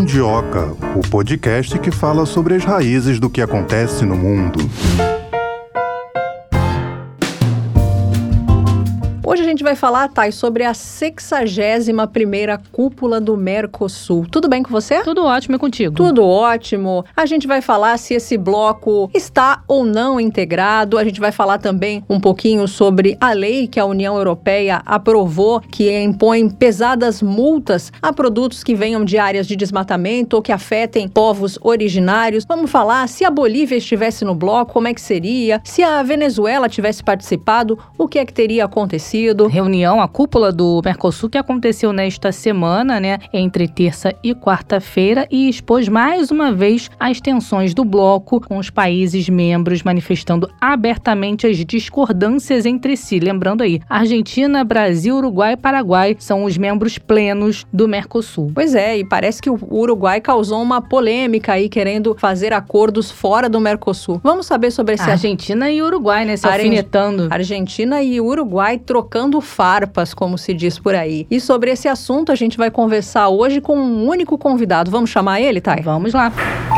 Mundioca, o podcast que fala sobre as raízes do que acontece no mundo. Hoje a gente vai falar, Thay, sobre a 61ª cúpula do Mercosul. Tudo bem com você? Tudo ótimo, é contigo. Tudo ótimo. A gente vai falar se esse bloco está ou não integrado. A gente vai falar também um pouquinho sobre a lei que a União Europeia aprovou, que impõe pesadas multas a produtos que venham de áreas de desmatamento ou que afetem povos originários. Vamos falar se a Bolívia estivesse no bloco, como é que seria? Se a Venezuela tivesse participado, o que é que teria acontecido? Reunião, a cúpula do Mercosul, que aconteceu nesta semana, entre terça e quarta-feira, e expôs mais uma vez as tensões do bloco, com os países membros manifestando abertamente as discordâncias entre si. Lembrando aí, Argentina, Brasil, Uruguai e Paraguai são os membros plenos do Mercosul. Pois é, e parece que o Uruguai causou uma polêmica aí, querendo fazer acordos fora do Mercosul. Vamos saber sobre esse... Argentina e Uruguai, se alfinetando. Argentina e Uruguai trocando farpas, como se diz por aí. E sobre esse assunto a gente vai conversar hoje com um único convidado. Vamos chamar ele, Thay? Vamos lá.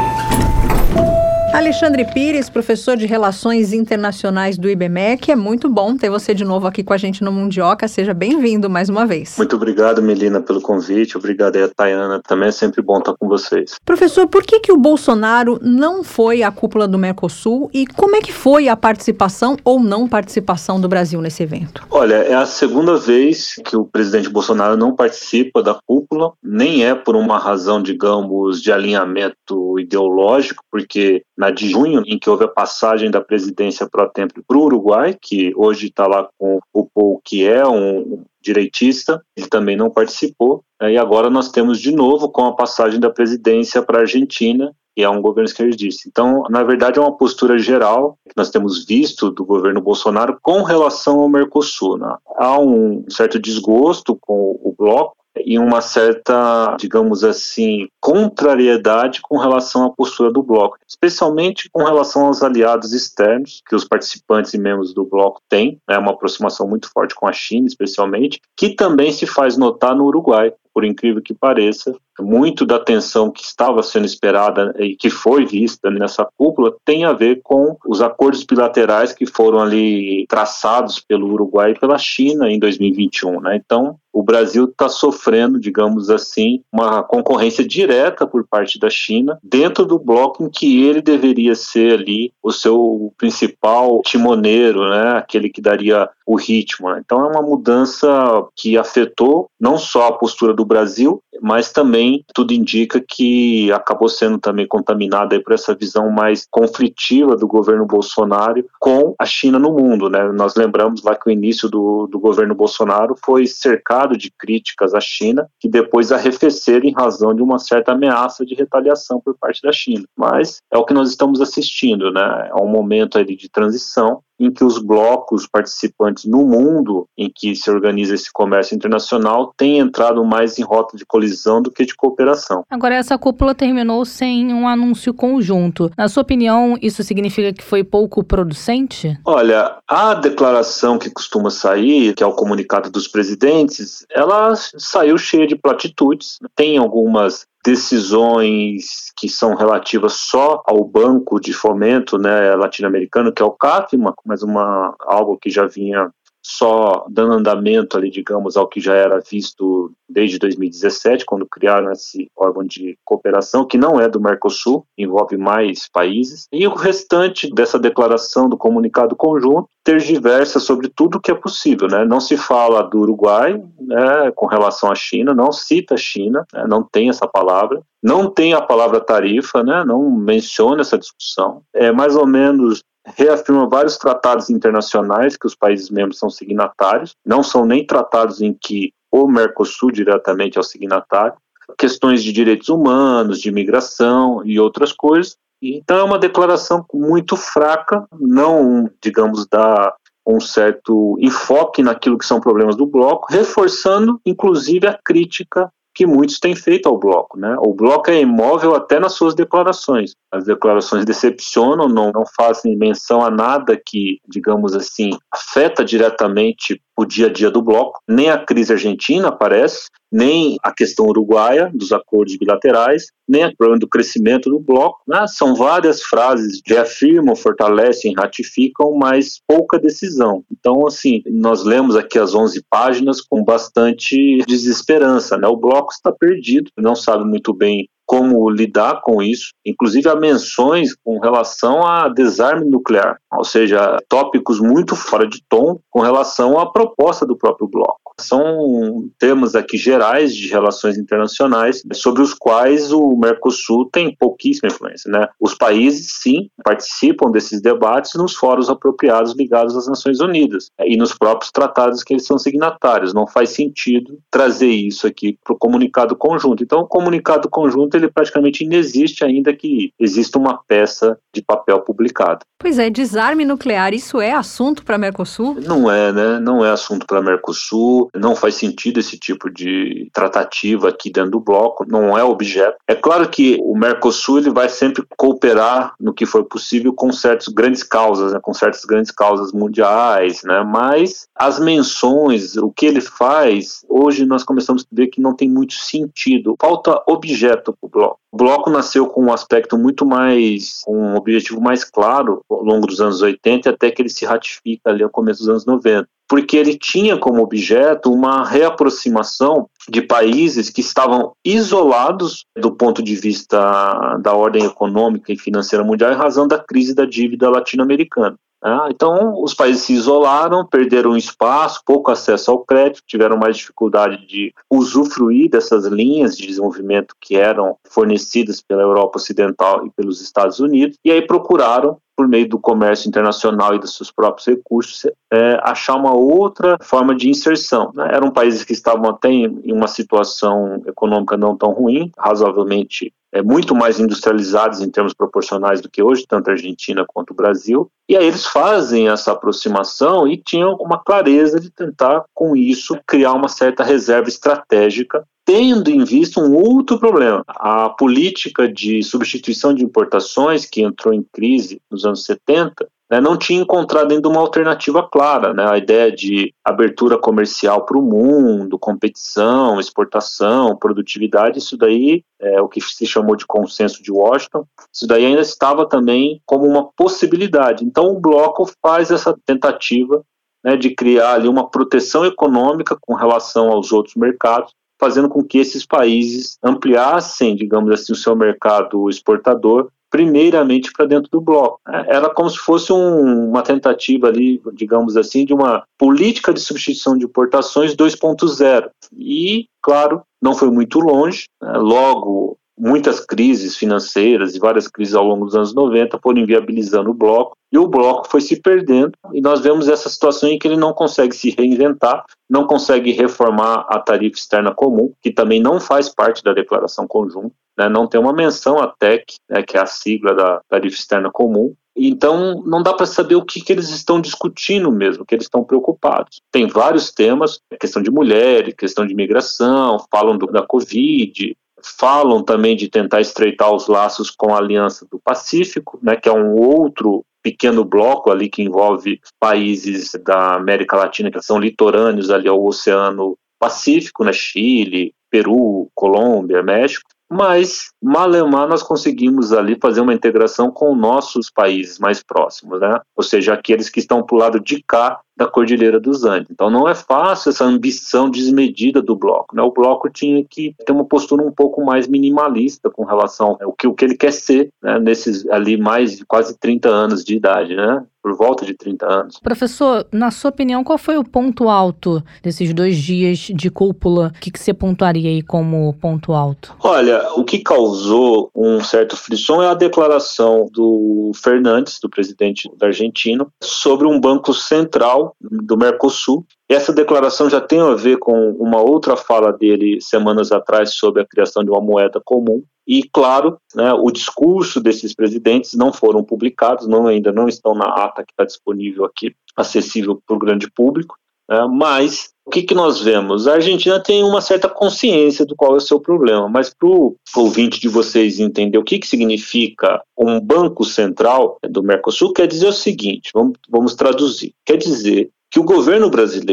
Alexandre Pires, professor de Relações Internacionais do IBMEC. É muito bom ter você de novo aqui com a gente no Mundioca. Seja bem-vindo mais uma vez. Muito obrigado, Melina, pelo convite. Obrigado aí a Tayana. Também é sempre bom estar com vocês. Professor, por que o Bolsonaro não foi à cúpula do Mercosul e como é que foi a participação ou não participação do Brasil nesse evento? Olha, é a segunda vez que o presidente Bolsonaro não participa da cúpula. Nem é por uma razão, digamos, de alinhamento ideológico, porque na de junho, em que houve a passagem da presidência pró-tempore para o Uruguai, que hoje está lá com o Paul, que é um direitista, ele também não participou. E agora nós temos de novo com a passagem da presidência para a Argentina, que é um governo esquerdista. Então, na verdade, é uma postura geral que nós temos visto do governo Bolsonaro com relação ao Mercosul. Há um certo desgosto com o bloco, e uma certa, digamos assim, contrariedade com relação à postura do bloco, especialmente com relação aos aliados externos que os participantes e membros do bloco têm, uma aproximação muito forte com a China, especialmente, que também se faz notar no Uruguai, por incrível que pareça. Muito da tensão que estava sendo esperada e que foi vista nessa cúpula tem a ver com os acordos bilaterais que foram ali traçados pelo Uruguai e pela China em 2021. Então, o Brasil está sofrendo, digamos assim, uma concorrência direta por parte da China dentro do bloco em que ele deveria ser ali o seu principal timoneiro, aquele que daria o ritmo. Então, é uma mudança que afetou não só a postura do Brasil, mas também tudo indica que acabou sendo também contaminada por essa visão mais conflitiva do governo Bolsonaro com a China no mundo. Nós lembramos lá que o início do governo Bolsonaro foi cercado de críticas à China, que depois arrefeceram em razão de uma certa ameaça de retaliação por parte da China. Mas é o que nós estamos assistindo, é um momento ali de transição em que os blocos participantes no mundo em que se organiza esse comércio internacional têm entrado mais em rota de colisão do que de cooperação. Agora, essa cúpula terminou sem um anúncio conjunto. Na sua opinião, isso significa que foi pouco producente? Olha, a declaração que costuma sair, que é o comunicado dos presidentes, ela saiu cheia de platitudes. Tem algumas decisões que são relativas só ao Banco de Fomento latino-americano, que é o CAF, mas algo que já vinha só dando andamento ali, digamos, ao que já era visto desde 2017, quando criaram esse órgão de cooperação, que não é do Mercosul, envolve mais países. E o restante dessa declaração do comunicado conjunto tergiversa sobre tudo que é possível. Não se fala do Uruguai com relação à China, não cita a China, não tem essa palavra. Não tem a palavra tarifa, não menciona essa discussão. É mais ou menos reafirma vários tratados internacionais que os países membros são signatários, não são nem tratados em que o Mercosul diretamente é o signatário, questões de direitos humanos, de imigração e outras coisas. Então é uma declaração muito fraca, não, digamos, dá um certo enfoque naquilo que são problemas do bloco, reforçando inclusive a crítica que muitos têm feito ao bloco. O bloco é imóvel até nas suas declarações. As declarações decepcionam, não fazem menção a nada que, digamos assim, afeta diretamente o dia a dia do bloco, nem a crise argentina aparece, nem a questão uruguaia dos acordos bilaterais, nem o problema do crescimento do bloco, né? São várias frases que reafirmam, fortalecem, ratificam, mas pouca decisão. Então, assim, nós lemos aqui as 11 páginas com bastante desesperança, né? O bloco está perdido, não sabe muito bem como lidar com isso. Inclusive há menções com relação a desarme nuclear, ou seja, tópicos muito fora de tom com relação à proposta do próprio bloco. São termos aqui gerais de relações internacionais sobre os quais o Mercosul tem pouquíssima influência, né? Os países, sim, participam desses debates nos fóruns apropriados ligados às Nações Unidas e nos próprios tratados que eles são signatários. Não faz sentido trazer isso aqui para o comunicado conjunto. Então, o comunicado conjunto ele praticamente inexiste, ainda que exista uma peça de papel publicada. Pois é, desarme nuclear, isso é assunto para Mercosul? Não é, né? Não é assunto para Mercosul, não faz sentido esse tipo de tratativa aqui dentro do bloco, não é objeto. É claro que o Mercosul ele vai sempre cooperar no que for possível com certas grandes causas, né? Com certas grandes causas mundiais, né? Mas as menções, o que ele faz, hoje nós começamos a ver que não tem muito sentido, falta objeto para o bloco. O bloco nasceu com um aspecto muito mais, com um objetivo mais claro ao longo dos anos 80 até que ele se ratifica ali ao começo dos anos 90. Porque ele tinha como objeto uma reaproximação de países que estavam isolados do ponto de vista da ordem econômica e financeira mundial em razão da crise da dívida latino-americana. Então, os países se isolaram, perderam espaço, pouco acesso ao crédito, tiveram mais dificuldade de usufruir dessas linhas de desenvolvimento que eram fornecidas pela Europa Ocidental e pelos Estados Unidos, e aí procuraram, por meio do comércio internacional e dos seus próprios recursos, achar uma outra forma de inserção, né? Eram países que estavam até em uma situação econômica não tão ruim, razoavelmente muito mais industrializados em termos proporcionais do que hoje, tanto a Argentina quanto o Brasil, e aí eles fazem essa aproximação e tinham uma clareza de tentar, com isso, criar uma certa reserva estratégica, tendo em vista um outro problema. A política de substituição de importações, que entrou em crise nos anos 70, não tinha encontrado ainda uma alternativa clara, né? A ideia de abertura comercial para o mundo, competição, exportação, produtividade, isso daí é o que se chamou de consenso de Washington, isso daí ainda estava também como uma possibilidade. Então o bloco faz essa tentativa, né, de criar ali uma proteção econômica com relação aos outros mercados, fazendo com que esses países ampliassem, digamos assim, o seu mercado exportador, primeiramente para dentro do bloco. Era como se fosse uma tentativa ali, digamos assim, de uma política de substituição de importações 2.0. E, claro, não foi muito longe, né? Logo, muitas crises financeiras e várias crises ao longo dos anos 90 foram inviabilizando o bloco, e o bloco foi se perdendo, e nós vemos essa situação em que ele não consegue se reinventar, não consegue reformar a tarifa externa comum, que também não faz parte da declaração conjunta, né? Não tem uma menção à TEC, né, que é a sigla da tarifa externa comum. Então, não dá para saber o que eles estão discutindo mesmo, o que eles estão preocupados. Tem vários temas, questão de mulheres, questão de imigração, falam da Covid, falam também de tentar estreitar os laços com a Aliança do Pacífico, né, que é um outro pequeno bloco ali que envolve países da América Latina que são litorâneos ali ao Oceano Pacífico, né, Chile, Peru, Colômbia, México. Mas, malemar, nós conseguimos ali fazer uma integração com nossos países mais próximos, né? Ou seja, aqueles que estão para o lado de cá da Cordilheira dos Andes. Então não é fácil essa ambição desmedida do bloco, né? O bloco tinha que ter uma postura um pouco mais minimalista com relação ao que ele quer ser, né? Nesses ali mais de quase 30 anos de idade, né? Por volta de 30 anos. Professor, na sua opinião, qual foi o ponto alto desses 2 dias de cúpula? O que você pontuaria aí como ponto alto? Olha, o que causou um certo frisson é a declaração do Fernandes, do presidente da Argentina, sobre um banco central do Mercosul. Essa declaração já tem a ver com uma outra fala dele semanas atrás sobre a criação de uma moeda comum. E, claro, né, o discurso desses presidentes não foram publicados, ainda não estão na ata que está disponível aqui, acessível para o grande público, mas o que nós vemos? A Argentina tem uma certa consciência do qual é o seu problema, mas para o ouvinte de vocês entender o que significa um banco central do Mercosul, quer dizer o seguinte, vamos traduzir, quer dizer que o governo brasileiro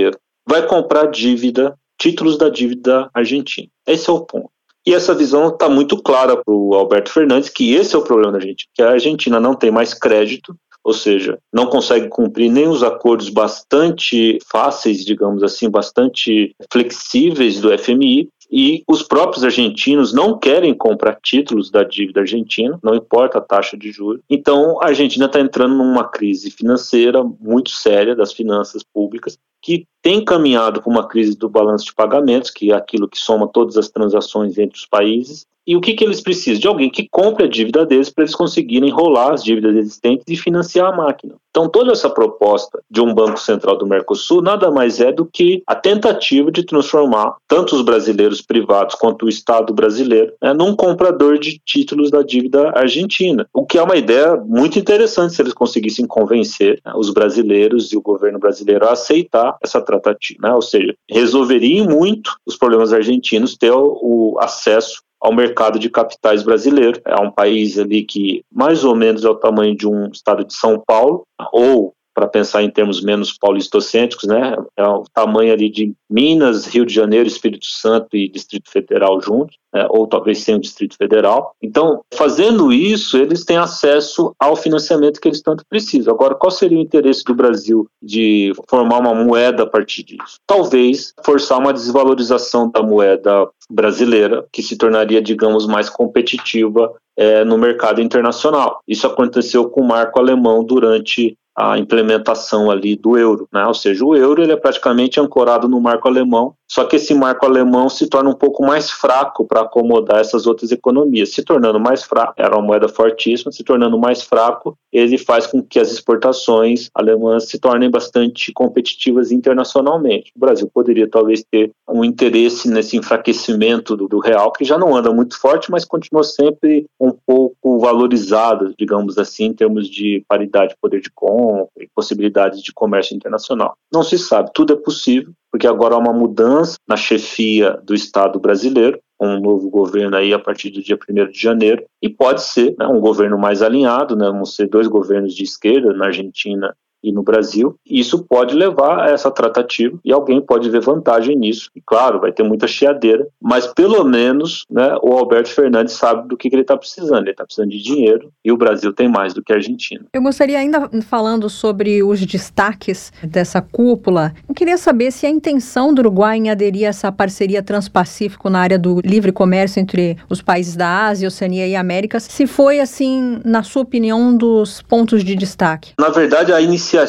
vai comprar títulos da dívida argentina. Esse é o ponto. E essa visão está muito clara para o Alberto Fernandes, que esse é o problema da Argentina, que a Argentina não tem mais crédito, ou seja, não consegue cumprir nem os acordos bastante fáceis, digamos assim, bastante flexíveis do FMI, e os próprios argentinos não querem comprar títulos da dívida argentina, não importa a taxa de juros. Então, a Argentina está entrando numa crise financeira muito séria das finanças públicas, que tem caminhado para uma crise do balanço de pagamentos, que é aquilo que soma todas as transações entre os países. E o que eles precisam? De alguém que compre a dívida deles para eles conseguirem enrolar as dívidas existentes e financiar a máquina. Então, toda essa proposta de um Banco Central do Mercosul nada mais é do que a tentativa de transformar tanto os brasileiros privados quanto o Estado brasileiro num comprador de títulos da dívida argentina. O que é uma ideia muito interessante se eles conseguissem convencer os brasileiros e o governo brasileiro a aceitar essa tratativa. Ou seja, resolveria muito os problemas argentinos ter o acesso ao mercado de capitais brasileiro. É um país ali que mais ou menos é o tamanho de um estado de São Paulo, ou, para pensar em termos menos paulistocêntricos, é o tamanho ali de Minas, Rio de Janeiro, Espírito Santo e Distrito Federal juntos, ou talvez sem o Distrito Federal. Então, fazendo isso, eles têm acesso ao financiamento que eles tanto precisam. Agora, qual seria o interesse do Brasil de formar uma moeda a partir disso? Talvez forçar uma desvalorização da moeda brasileira, que se tornaria, digamos, mais competitiva no mercado internacional. Isso aconteceu com o marco alemão durante a implementação ali do euro, Ou seja, o euro ele é praticamente ancorado no marco alemão, só que esse marco alemão se torna um pouco mais fraco para acomodar essas outras economias. Se tornando mais fraco, era uma moeda fortíssima, se tornando mais fraco, ele faz com que as exportações alemãs se tornem bastante competitivas internacionalmente. O Brasil poderia talvez ter um interesse nesse enfraquecimento do real, que já não anda muito forte, mas continua sempre um pouco valorizado, digamos assim, em termos de paridade de poder de compra e possibilidades de comércio internacional. Não se sabe, tudo é possível, porque agora há uma mudança na chefia do Estado brasileiro, um novo governo aí a partir do dia 1º de janeiro, e pode ser um governo mais alinhado, vão ser 2 governos de esquerda na Argentina e no Brasil. Isso pode levar a essa tratativa e alguém pode ver vantagem nisso. E claro, vai ter muita chiadeira, mas pelo menos o Alberto Fernandes sabe do que ele está precisando. Ele está precisando de dinheiro e o Brasil tem mais do que a Argentina. Eu gostaria, ainda falando sobre os destaques dessa cúpula, eu queria saber se a intenção do Uruguai em aderir a essa parceria Transpacífico na área do livre comércio entre os países da Ásia, Oceania e América, se foi, assim, na sua opinião, um dos pontos de destaque. Na verdade, a iniciativa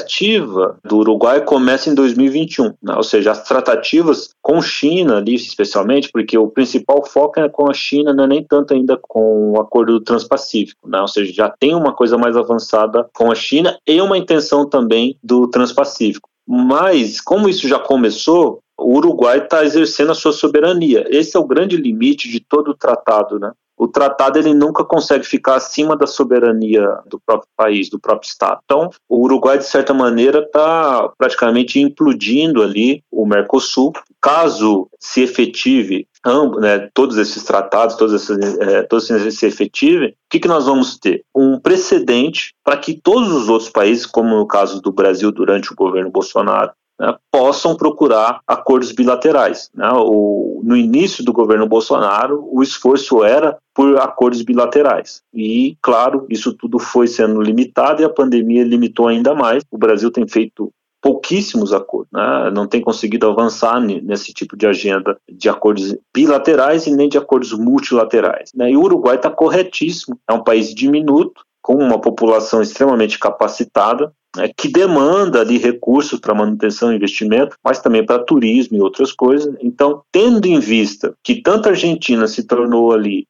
do Uruguai começa em 2021, ou seja, as tratativas com China ali, especialmente, porque o principal foco é com a China, não é nem tanto ainda com o acordo do Transpacífico, ou seja, já tem uma coisa mais avançada com a China e uma intenção também do Transpacífico. Mas, como isso já começou, o Uruguai está exercendo a sua soberania. Esse é o grande limite de todo o tratado, O tratado ele nunca consegue ficar acima da soberania do próprio país, do próprio Estado. Então, o Uruguai, de certa maneira, está praticamente implodindo ali o Mercosul. Caso se efetive todos esses tratados, todos se efetivem, o que nós vamos ter? Um precedente para que todos os outros países, como no caso do Brasil durante o governo Bolsonaro, possam procurar acordos bilaterais. No início do governo Bolsonaro, o esforço era por acordos bilaterais. E, claro, isso tudo foi sendo limitado e a pandemia limitou ainda mais. O Brasil tem feito pouquíssimos acordos, não tem conseguido avançar nesse tipo de agenda de acordos bilaterais e nem de acordos multilaterais. E o Uruguai está corretíssimo, é um país diminuto, com uma população extremamente capacitada, que demanda ali recursos para manutenção e investimento, mas também para turismo e outras coisas. Então, tendo em vista que tanto a Argentina se tornou ali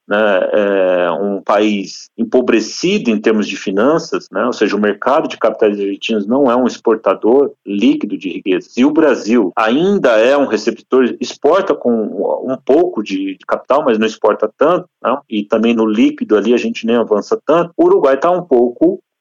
um país empobrecido em termos de finanças, ou seja, o mercado de capitais argentinos não é um exportador líquido de riquezas, e o Brasil ainda é um receptor, exporta com um pouco de capital, mas não exporta tanto, e também no líquido ali a gente nem avança tanto, o Uruguai está um pouco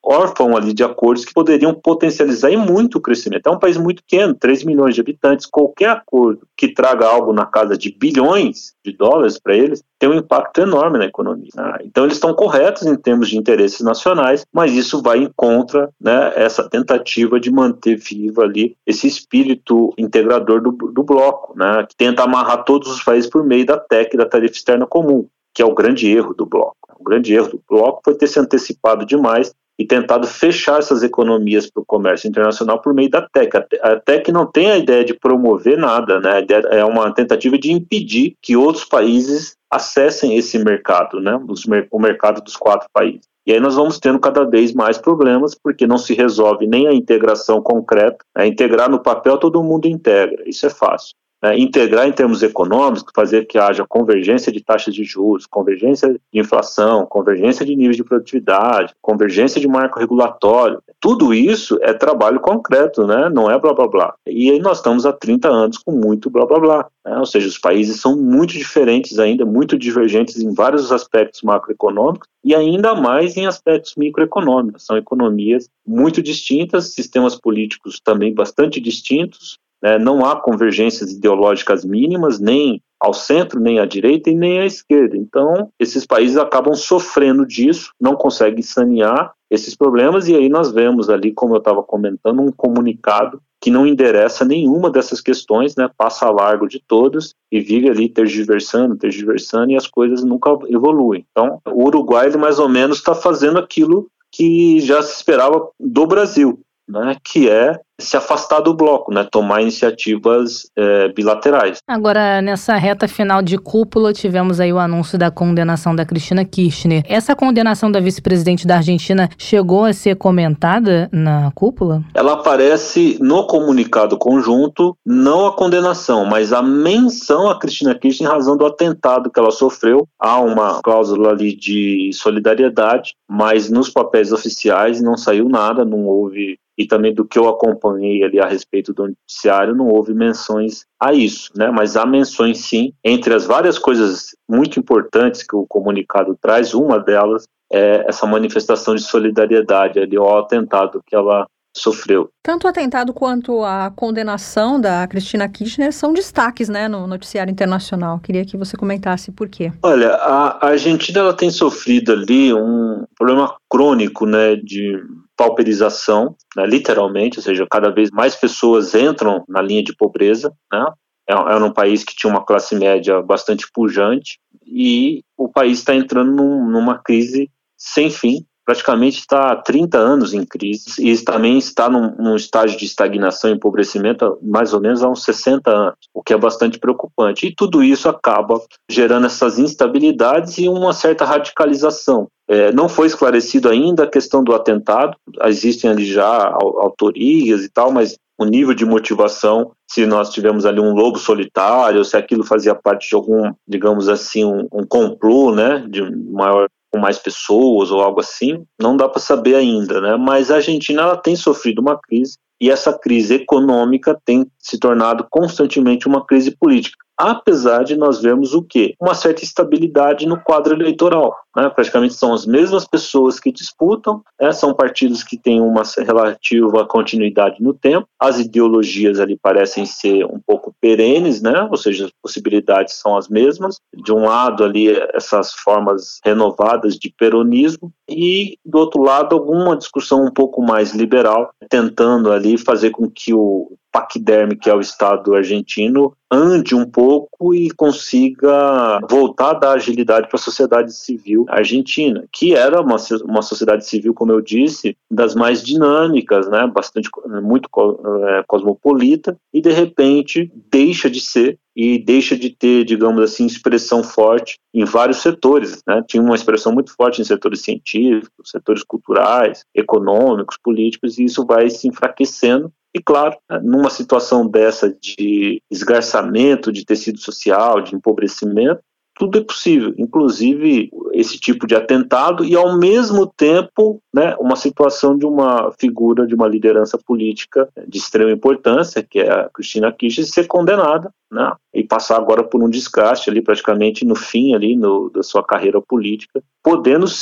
órfão ali de acordos que poderiam potencializar e muito o crescimento. É um país muito pequeno, 3 milhões de habitantes. Qualquer acordo que traga algo na casa de bilhões de dólares para eles tem um impacto enorme na economia. Então eles estão corretos em termos de interesses nacionais, mas isso vai em contra, né, essa tentativa de manter vivo ali esse espírito integrador do bloco, né, que tenta amarrar todos os países por meio da TEC, da tarifa externa comum, que é o grande erro do bloco. O grande erro do bloco foi ter se antecipado demais e tentado fechar essas economias para o comércio internacional por meio da TEC. A TEC não tem a ideia de promover nada, né? É uma tentativa de impedir que outros países acessem esse mercado, né? O mercado dos 4 países. E aí nós vamos tendo cada vez mais problemas, porque não se resolve nem a integração concreta. Integrar no papel, todo mundo integra, isso é fácil. Integrar em termos econômicos, fazer que haja convergência de taxas de juros, convergência de inflação, convergência de níveis de produtividade, convergência de marco regulatório, tudo isso é trabalho concreto, né? Não é blá blá blá. E aí nós estamos há 30 anos com muito blá blá blá, né? Ou seja, os países são muito diferentes ainda, muito divergentes em vários aspectos macroeconômicos e ainda mais em aspectos microeconômicos. São economias muito distintas, sistemas políticos também bastante distintos. Não há convergências ideológicas mínimas, nem ao centro, nem à direita e nem à esquerda. Então, esses países acabam sofrendo disso, não conseguem sanear esses problemas, e aí nós vemos ali, como eu estava comentando, um comunicado que não endereça nenhuma dessas questões, né, passa a largo de todas e vive ali tergiversando, e as coisas nunca evoluem. Então, o Uruguai, ele mais ou menos está fazendo aquilo que já se esperava do Brasil, né, que é se afastar do bloco, né, tomar iniciativas bilaterais. Agora, nessa reta final de cúpula, tivemos aí o anúncio da condenação da Cristina Kirchner. Essa condenação da vice-presidente da Argentina chegou a ser comentada na cúpula? Ela aparece no comunicado conjunto, não a condenação, mas a menção a Cristina Kirchner em razão do atentado que ela sofreu. Há uma cláusula ali de solidariedade, mas nos papéis oficiais não saiu nada, não houve. E também do que eu acompanhei ali a respeito do noticiário, não houve menções a isso, né? Mas há menções sim, entre as várias coisas muito importantes que o comunicado traz, uma delas é essa manifestação de solidariedade ali ao atentado que ela sofreu. Tanto o atentado quanto a condenação da Cristina Kirchner são destaques, né, no noticiário internacional. Queria que você comentasse por quê. Olha, a Argentina ela tem sofrido ali um problema crônico, né, de pauperização, né, literalmente, ou seja, cada vez mais pessoas entram na linha de pobreza, né? Era um país que tinha uma classe média bastante pujante e o país está entrando numa crise sem fim. Praticamente está há 30 anos em crise e também está num estágio de estagnação e empobrecimento mais ou menos há uns 60 anos, o que é bastante preocupante. E tudo isso acaba gerando essas instabilidades e uma certa radicalização. Não foi esclarecido ainda a questão do atentado, existem ali já autorias e tal, mas o nível de motivação, se nós tivemos ali um lobo solitário, se aquilo fazia parte de algum, digamos assim, um complô, né, de maior com mais pessoas ou algo assim, não dá para saber ainda, né? Mas a Argentina ela tem sofrido uma crise e essa crise econômica tem se tornado constantemente uma crise política. Apesar de nós vermos o quê? Uma certa estabilidade no quadro eleitoral, né? Praticamente são as mesmas pessoas que disputam, são partidos que têm uma relativa continuidade no tempo, as ideologias ali parecem ser um pouco perenes, né? Ou seja, as possibilidades são as mesmas. De um lado ali essas formas renovadas de peronismo e do outro lado alguma discussão um pouco mais liberal, tentando ali fazer com que o paquiderme, que é o Estado argentino, ande um pouco e consiga voltar a dar agilidade para a sociedade civil argentina, que era uma sociedade civil, como eu disse, das mais dinâmicas, né, muito cosmopolita, e de repente deixa de ser e deixa de ter, digamos assim, expressão forte em vários setores, né? Tinha uma expressão muito forte em setores científicos, setores culturais, econômicos, políticos, e isso vai se enfraquecendo. E claro, numa situação dessa de esgarçamento de tecido social, de empobrecimento, tudo é possível, inclusive esse tipo de atentado e, ao mesmo tempo, né, uma situação de uma figura, de uma liderança política de extrema importância, que é a Cristina Kirchner, ser condenada, né, e passar agora por um desgaste ali praticamente no fim ali da sua carreira política, podendo sim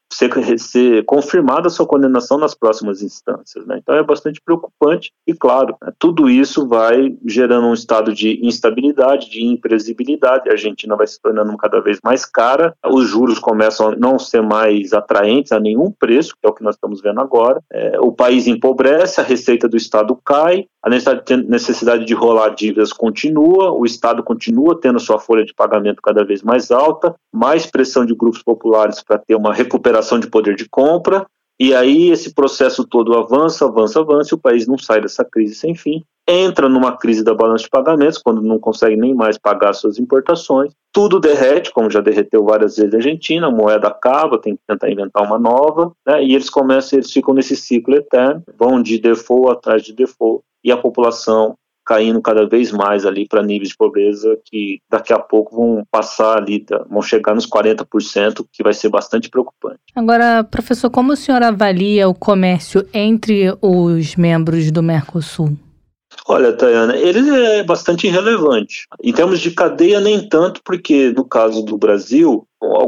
ser confirmada a sua condenação nas próximas instâncias, né? Então é bastante preocupante e, claro, tudo isso vai gerando um estado de instabilidade, de imprevisibilidade. A Argentina vai se tornando cada vez mais cara, os juros começam a não ser mais atraentes a nenhum preço, que é o que nós estamos vendo agora. O país empobrece, a receita do Estado cai, a necessidade de rolar dívidas continua, o Estado continua tendo sua folha de pagamento cada vez mais alta, mais pressão de grupos populares para ter uma recuperação de poder de compra, e aí esse processo todo avança, e o país não sai dessa crise sem fim, entra numa crise da balança de pagamentos, quando não consegue nem mais pagar suas importações, tudo derrete, como já derreteu várias vezes a Argentina, a moeda acaba, tem que tentar inventar uma nova, né, e eles ficam nesse ciclo eterno, vão de default atrás de default, e a população caindo cada vez mais ali para níveis de pobreza que daqui a pouco vão chegar nos 40%, que vai ser bastante preocupante. Agora, professor, como o senhor avalia o comércio entre os membros do Mercosul? Olha, Tayana, ele é bastante irrelevante. Em termos de cadeia, nem tanto, porque no caso do Brasil,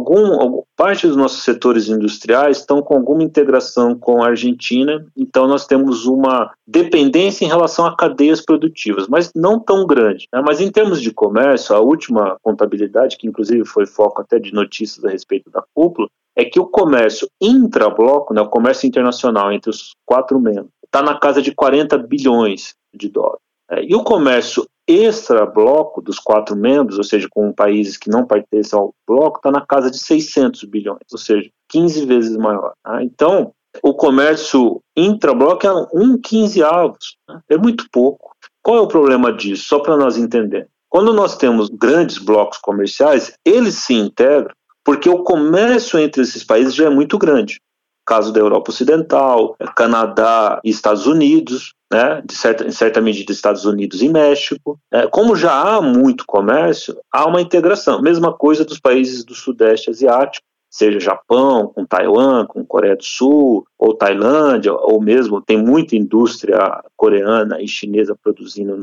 parte dos nossos setores industriais estão com alguma integração com a Argentina, então nós temos uma dependência em relação a cadeias produtivas, mas não tão grande, né? Mas em termos de comércio, a última contabilidade, que inclusive foi foco até de notícias a respeito da cúpula, é que o comércio intrabloco, né, o comércio internacional entre os 4 membros, está na casa de 40 bilhões de dólares. E o comércio extra-bloco dos 4 membros, ou seja, com países que não pertencem ao bloco, está na casa de 600 bilhões, ou seja, 15 vezes maior. Então, o comércio intra-bloco é 1/15, é muito pouco. Qual é o problema disso? Só para nós entendermos. Quando nós temos grandes blocos comerciais, eles se integram porque o comércio entre esses países já é muito grande. Caso da Europa Ocidental, Canadá e Estados Unidos, né, em certa medida Estados Unidos e México. Como já há muito comércio, há uma integração. Mesma coisa dos países do Sudeste Asiático, seja Japão, com Taiwan, com Coreia do Sul, ou Tailândia, ou mesmo tem muita indústria coreana e chinesa produzindo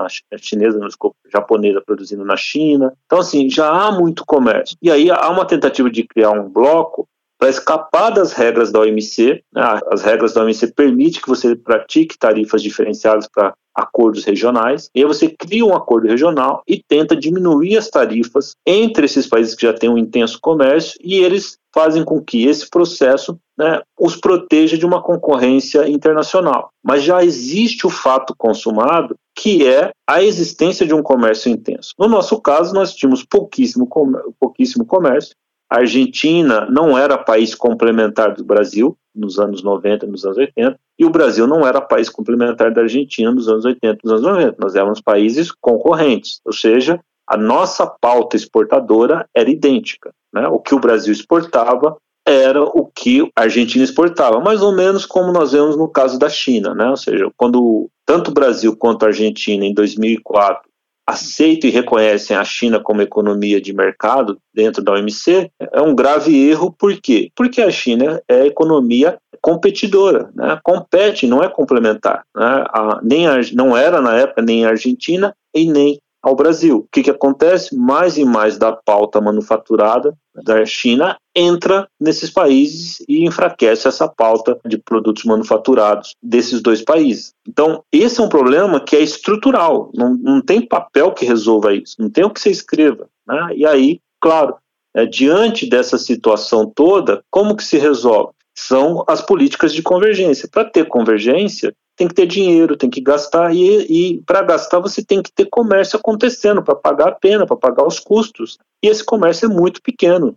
japonesa produzindo na China. Então, assim, já há muito comércio. E aí há uma tentativa de criar um bloco para escapar das regras da OMC. As regras da OMC permitem que você pratique tarifas diferenciadas para acordos regionais, e aí você cria um acordo regional e tenta diminuir as tarifas entre esses países que já têm um intenso comércio, e eles fazem com que esse processo, né, os proteja de uma concorrência internacional. Mas já existe o fato consumado, que é a existência de um comércio intenso. No nosso caso, nós tínhamos pouquíssimo comércio. A Argentina não era país complementar do Brasil nos anos 90 e nos anos 80, e o Brasil não era país complementar da Argentina nos anos 80 e nos anos 90. Nós éramos países concorrentes, ou seja, a nossa pauta exportadora era idêntica, né? O que o Brasil exportava era o que a Argentina exportava, mais ou menos como nós vemos no caso da China, né? Ou seja, quando tanto o Brasil quanto a Argentina, em 2004, aceitam e reconhecem a China como economia de mercado dentro da OMC, é um grave erro. Por quê? Porque a China é economia competidora, né? Compete, não é complementar, né? Não era na época nem a Argentina e nem ao Brasil. O que acontece? Mais e mais da pauta manufaturada da China entra nesses países e enfraquece essa pauta de produtos manufaturados desses dois países. Então, esse é um problema que é estrutural, não tem papel que resolva isso, não tem o que você escreva, né? E aí, claro, diante dessa situação toda, como que se resolve? São as políticas de convergência. Para ter convergência, tem que ter dinheiro, tem que gastar, e para gastar você tem que ter comércio acontecendo, para pagar a pena, para pagar os custos. E esse comércio é muito pequeno,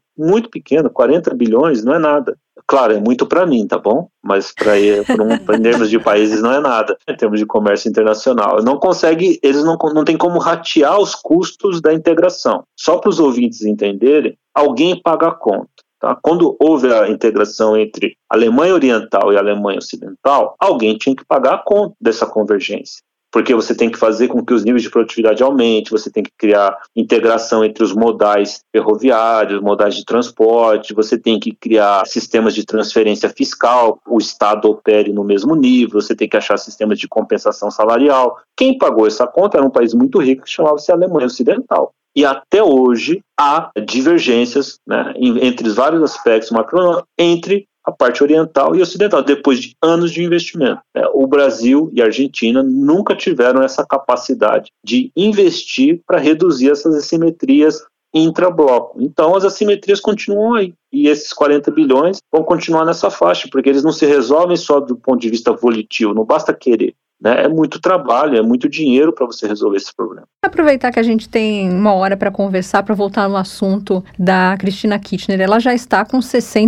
40 bilhões não é nada. Claro, é muito para mim, tá bom? Mas em termos de países não é nada, em termos de comércio internacional. Eles não têm como ratear os custos da integração. Só para os ouvintes entenderem, alguém paga a conta. Tá? Quando houve a integração entre a Alemanha Oriental e a Alemanha Ocidental, alguém tinha que pagar a conta dessa convergência. Porque você tem que fazer com que os níveis de produtividade aumentem, você tem que criar integração entre os modais ferroviários, modais de transporte, você tem que criar sistemas de transferência fiscal, o Estado opere no mesmo nível, você tem que achar sistemas de compensação salarial. Quem pagou essa conta era um país muito rico que chamava-se Alemanha Ocidental. E até hoje há divergências, né, entre os vários aspectos macroeconômicos entre a parte oriental e ocidental, depois de anos de investimento. O Brasil e a Argentina nunca tiveram essa capacidade de investir para reduzir essas assimetrias intra-bloco. Então, as assimetrias continuam aí. E esses 40 bilhões vão continuar nessa faixa, porque eles não se resolvem só do ponto de vista volitivo, não basta querer. É muito trabalho, é muito dinheiro para você resolver esse problema. Aproveitar que a gente tem uma hora para conversar, para voltar no assunto da Cristina Kirchner. Ela já está com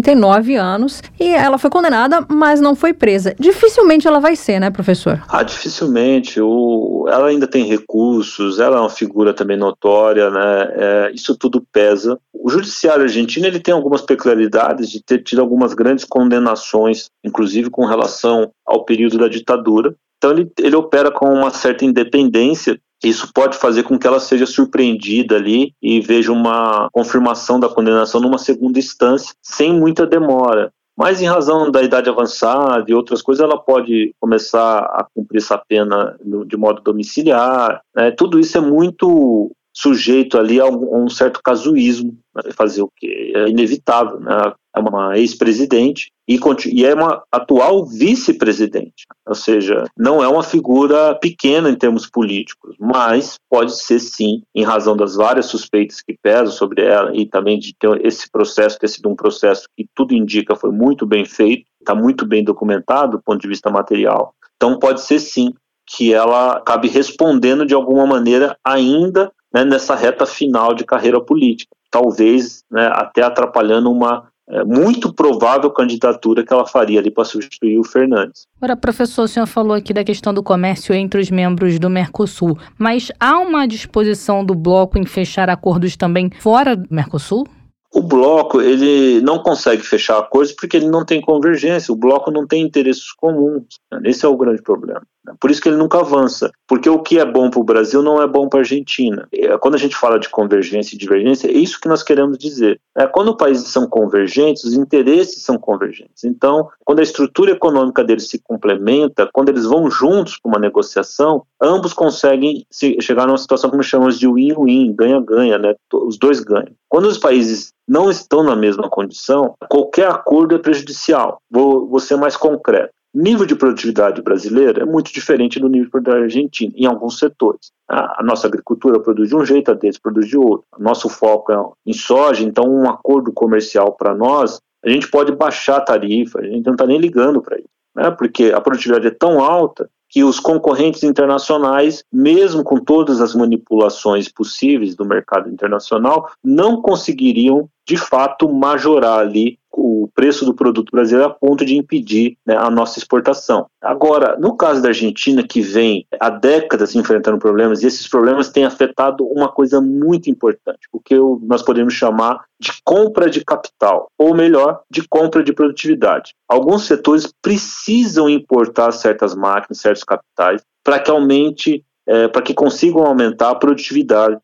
69 anos e ela foi condenada, mas não foi presa. Dificilmente ela vai ser, né, professor? Dificilmente. Ela ainda tem recursos, ela é uma figura também notória, né? Isso tudo pesa. O judiciário argentino ele tem algumas peculiaridades de ter tido algumas grandes condenações, inclusive com relação ao período da ditadura. Então ele opera com uma certa independência. Isso pode fazer com que ela seja surpreendida ali e veja uma confirmação da condenação numa segunda instância, sem muita demora. Mas em razão da idade avançada e outras coisas, ela pode começar a cumprir essa pena de modo domiciliar. Tudo isso é muito sujeito ali a um certo casuísmo. Fazer o quê? É inevitável, né? É uma ex-presidente e é uma atual vice-presidente, ou seja, não é uma figura pequena em termos políticos, mas pode ser sim, em razão das várias suspeitas que pesam sobre ela e também de ter esse processo ter sido um processo que tudo indica foi muito bem feito, está muito bem documentado do ponto de vista material, então pode ser sim que ela acabe respondendo de alguma maneira ainda, né, nessa reta final de carreira política, talvez, né, até atrapalhando uma muito provável candidatura que ela faria ali para substituir o Fernandes. Agora, professor, o senhor falou aqui da questão do comércio entre os membros do Mercosul, mas há uma disposição do bloco em fechar acordos também fora do Mercosul? O bloco ele não consegue fechar acordos porque ele não tem convergência, o bloco não tem interesses comuns, esse é o grande problema. Por isso que ele nunca avança, porque o que é bom para o Brasil não é bom para a Argentina. Quando a gente fala de convergência e divergência, é isso que nós queremos dizer. Quando os países são convergentes, os interesses são convergentes. Então, quando a estrutura econômica deles se complementa, quando eles vão juntos para uma negociação, ambos conseguem chegar numa situação que nós chamamos de win-win, ganha-ganha, né? Os dois ganham. Quando os países não estão na mesma condição, qualquer acordo é prejudicial. Vou ser mais concreto. O nível de produtividade brasileira é muito diferente do nível de produtividade argentino, em alguns setores. A nossa agricultura produz de um jeito, a deles produz de outro. O nosso foco é em soja, então um acordo comercial para nós, a gente pode baixar a tarifa, a gente não está nem ligando para isso, né? Porque a produtividade é tão alta que os concorrentes internacionais, mesmo com todas as manipulações possíveis do mercado internacional, não conseguiriam, de fato, majorar ali o preço do produto brasileiro a ponto de impedir, né, a nossa exportação. Agora, no caso da Argentina, que vem há décadas enfrentando problemas, e esses problemas têm afetado uma coisa muito importante, o que nós podemos chamar de compra de capital, ou melhor, de compra de produtividade. Alguns setores precisam importar certas máquinas, certos capitais, para que aumente, para que consigam aumentar a produtividade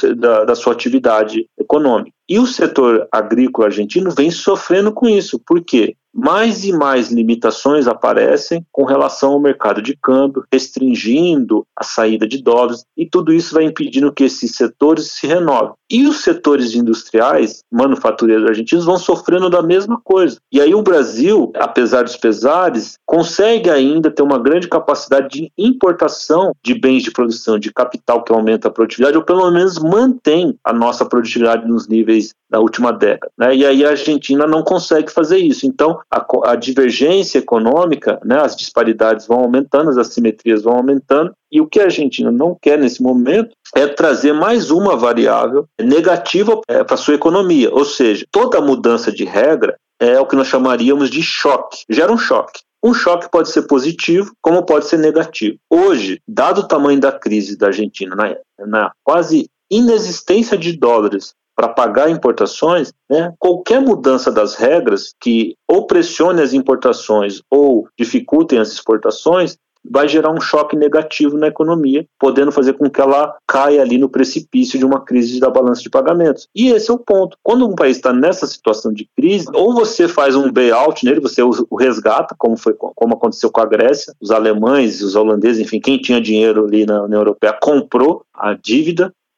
da sua atividade econômica. E o setor agrícola argentino vem sofrendo com isso. Por quê? Mais e mais limitações aparecem com relação ao mercado de câmbio, restringindo a saída de dólares, e tudo isso vai impedindo que esses setores se renovem. E os setores industriais, manufatureiros argentinos, vão sofrendo da mesma coisa. E aí o Brasil, apesar dos pesares, consegue ainda ter uma grande capacidade de importação de bens de produção, de capital que aumenta a produtividade, ou pelo menos mantém a nossa produtividade nos níveis da última década, né? E aí a Argentina não consegue fazer isso. Então, a divergência econômica, né, as disparidades vão aumentando, as assimetrias vão aumentando, e o que a Argentina não quer nesse momento é trazer mais uma variável negativa para a sua economia, ou seja, toda mudança de regra é o que nós chamaríamos de choque, gera um choque. Um choque pode ser positivo, como pode ser negativo. Hoje, dado o tamanho da crise da Argentina, na quase inexistência de dólares para pagar importações, né, qualquer mudança das regras que ou pressione as importações ou dificultem as exportações vai gerar um choque negativo na economia, podendo fazer com que ela caia ali no precipício de uma crise da balança de pagamentos. E esse é o ponto. Quando um país está nessa situação de crise, ou você faz um bailout nele, você o resgata, como aconteceu com a Grécia, os alemães, os holandeses, enfim, quem tinha dinheiro ali na União Europeia comprou a dívida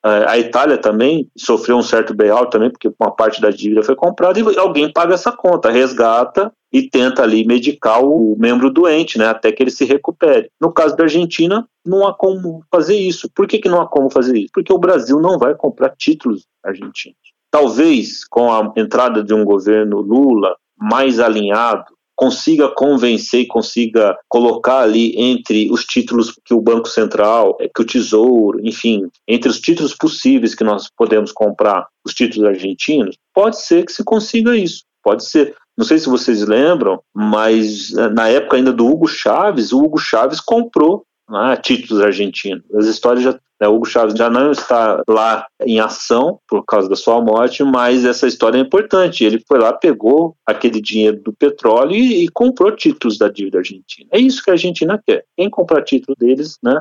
A Itália também sofreu um certo bailout também, porque uma parte da dívida foi comprada e alguém paga essa conta, resgata e tenta ali medicar o membro doente, né, até que ele se recupere. No caso da Argentina, não há como fazer isso. Por que não há como fazer isso? Porque o Brasil não vai comprar títulos argentinos. Talvez, com a entrada de um governo Lula mais alinhado, consiga convencer e consiga colocar ali entre os títulos que o Banco Central, que o Tesouro, enfim, entre os títulos possíveis que nós podemos comprar, os títulos argentinos, pode ser que se consiga isso, pode ser. Não sei se vocês lembram, mas na época ainda do Hugo Chávez, o Hugo Chávez comprou títulos argentinos. As histórias o Hugo Chávez já não está lá em ação por causa da sua morte, mas essa história é importante. Ele foi lá, pegou aquele dinheiro do petróleo e comprou títulos da dívida argentina. É isso que a Argentina quer. Quem comprar título deles, né,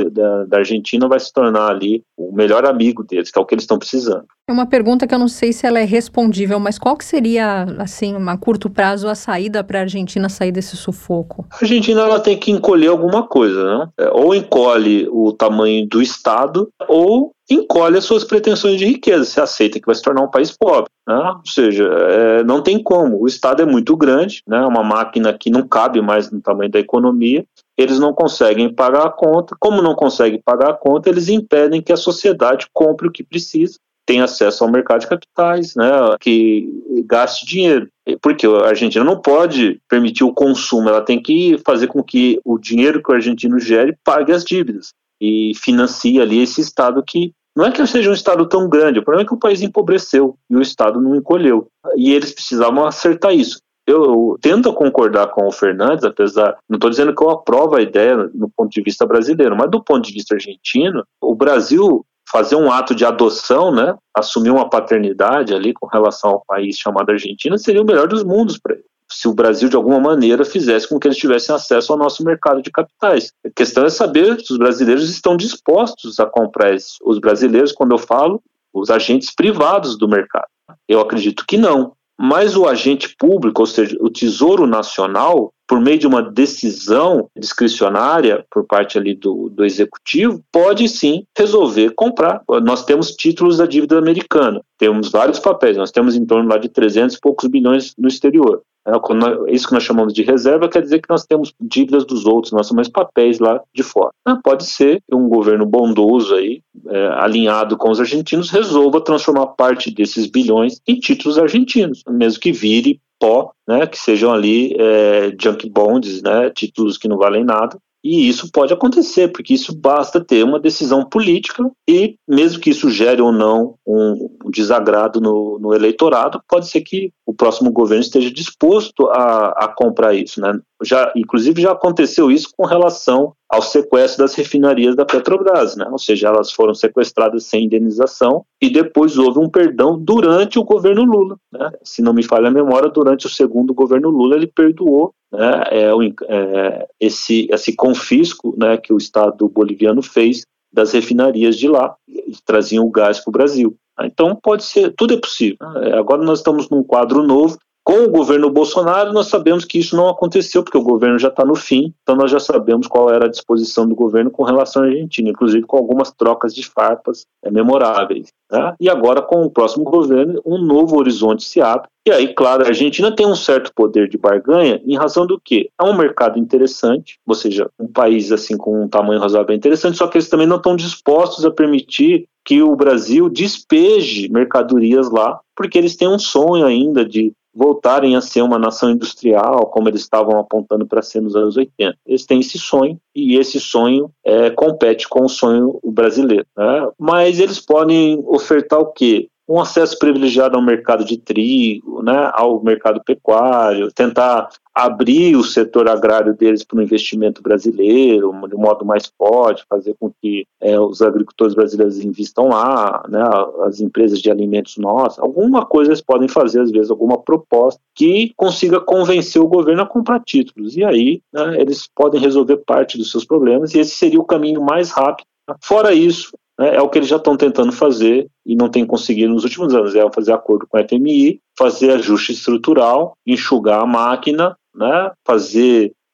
da Argentina, vai se tornar ali o melhor amigo deles, que é o que eles estão precisando. É uma pergunta que eu não sei se ela é respondível, mas qual que seria, assim, a curto prazo, a saída para a Argentina sair desse sufoco? A Argentina ela tem que encolher alguma coisa, né? Ou encolhe o tamanho do Estado, ou encolhe as suas pretensões de riqueza, se aceita que vai se tornar um país pobre, né? Ou seja, não tem como, o Estado é muito grande, né? Uma máquina que não cabe mais no tamanho da economia, eles não conseguem pagar a conta, como não conseguem pagar a conta, eles impedem que a sociedade compre o que precisa, tenha acesso ao mercado de capitais, né? Que gaste dinheiro. Porque a Argentina não pode permitir o consumo, ela tem que fazer com que o dinheiro que o argentino gere pague as dívidas e financie ali esse Estado que não é que seja um Estado tão grande, o problema é que o país empobreceu e o Estado não encolheu. E eles precisavam acertar isso. Eu tento concordar com o Fernandes, apesar, não estou dizendo que eu aprovo a ideia do ponto de vista brasileiro, mas do ponto de vista argentino, o Brasil fazer um ato de adoção, né, assumir uma paternidade ali com relação ao país chamado Argentina, seria o melhor dos mundos para ele. Se o Brasil, de alguma maneira, fizesse com que eles tivessem acesso ao nosso mercado de capitais. A questão é saber se os brasileiros estão dispostos a comprar isso. Os brasileiros, quando eu falo, os agentes privados do mercado. Eu acredito que não. Mas o agente público, ou seja, o Tesouro Nacional, por meio de uma decisão discricionária por parte ali do executivo, pode sim resolver comprar. Nós temos títulos da dívida americana, temos vários papéis, nós temos em torno lá de 300 e poucos bilhões no exterior. Isso que nós chamamos de reserva quer dizer que nós temos dívidas dos outros, nós temos papéis lá de fora. Pode ser que um governo bondoso aí, alinhado com os argentinos, resolva transformar parte desses bilhões em títulos argentinos, mesmo que vire pó, né, que sejam ali junk bonds, né, títulos que não valem nada. E isso pode acontecer, porque isso basta ter uma decisão política e, mesmo que isso gere ou não um desagrado no eleitorado, pode ser que o próximo governo esteja disposto a comprar isso, né? Inclusive já aconteceu isso com relação ao sequestro das refinarias da Petrobras, né? Ou seja, elas foram sequestradas sem indenização e depois houve um perdão durante o governo Lula, né? Se não me falha a memória, durante o segundo governo Lula ele perdoou, né, esse confisco, né, que o Estado boliviano fez das refinarias de lá, que traziam o gás para o Brasil. Então pode ser, tudo é possível. Agora nós estamos num quadro novo. Com o governo Bolsonaro, nós sabemos que isso não aconteceu, porque o governo já está no fim, então nós já sabemos qual era a disposição do governo com relação à Argentina, inclusive com algumas trocas de farpas memoráveis. Tá? E agora, com o próximo governo, um novo horizonte se abre. E aí, claro, a Argentina tem um certo poder de barganha em razão do quê? É um mercado interessante, ou seja, um país assim com um tamanho razoável interessante, só que eles também não estão dispostos a permitir que o Brasil despeje mercadorias lá, porque eles têm um sonho ainda de voltarem a ser uma nação industrial, como eles estavam apontando para ser nos anos 80. Eles têm esse sonho, e esse sonho compete com o sonho brasileiro, né? Mas eles podem ofertar o quê? Um acesso privilegiado ao mercado de trigo, né, ao mercado pecuário, tentar abrir o setor agrário deles para o investimento brasileiro, de um modo mais forte, fazer com que os agricultores brasileiros investam lá, né, as empresas de alimentos nossas, alguma coisa eles podem fazer, às vezes, alguma proposta que consiga convencer o governo a comprar títulos. E aí, né, eles podem resolver parte dos seus problemas, e esse seria o caminho mais rápido. Fora isso, é o que eles já estão tentando fazer e não têm conseguido nos últimos anos, fazer acordo com a FMI, fazer ajuste estrutural, enxugar a máquina, né, fazer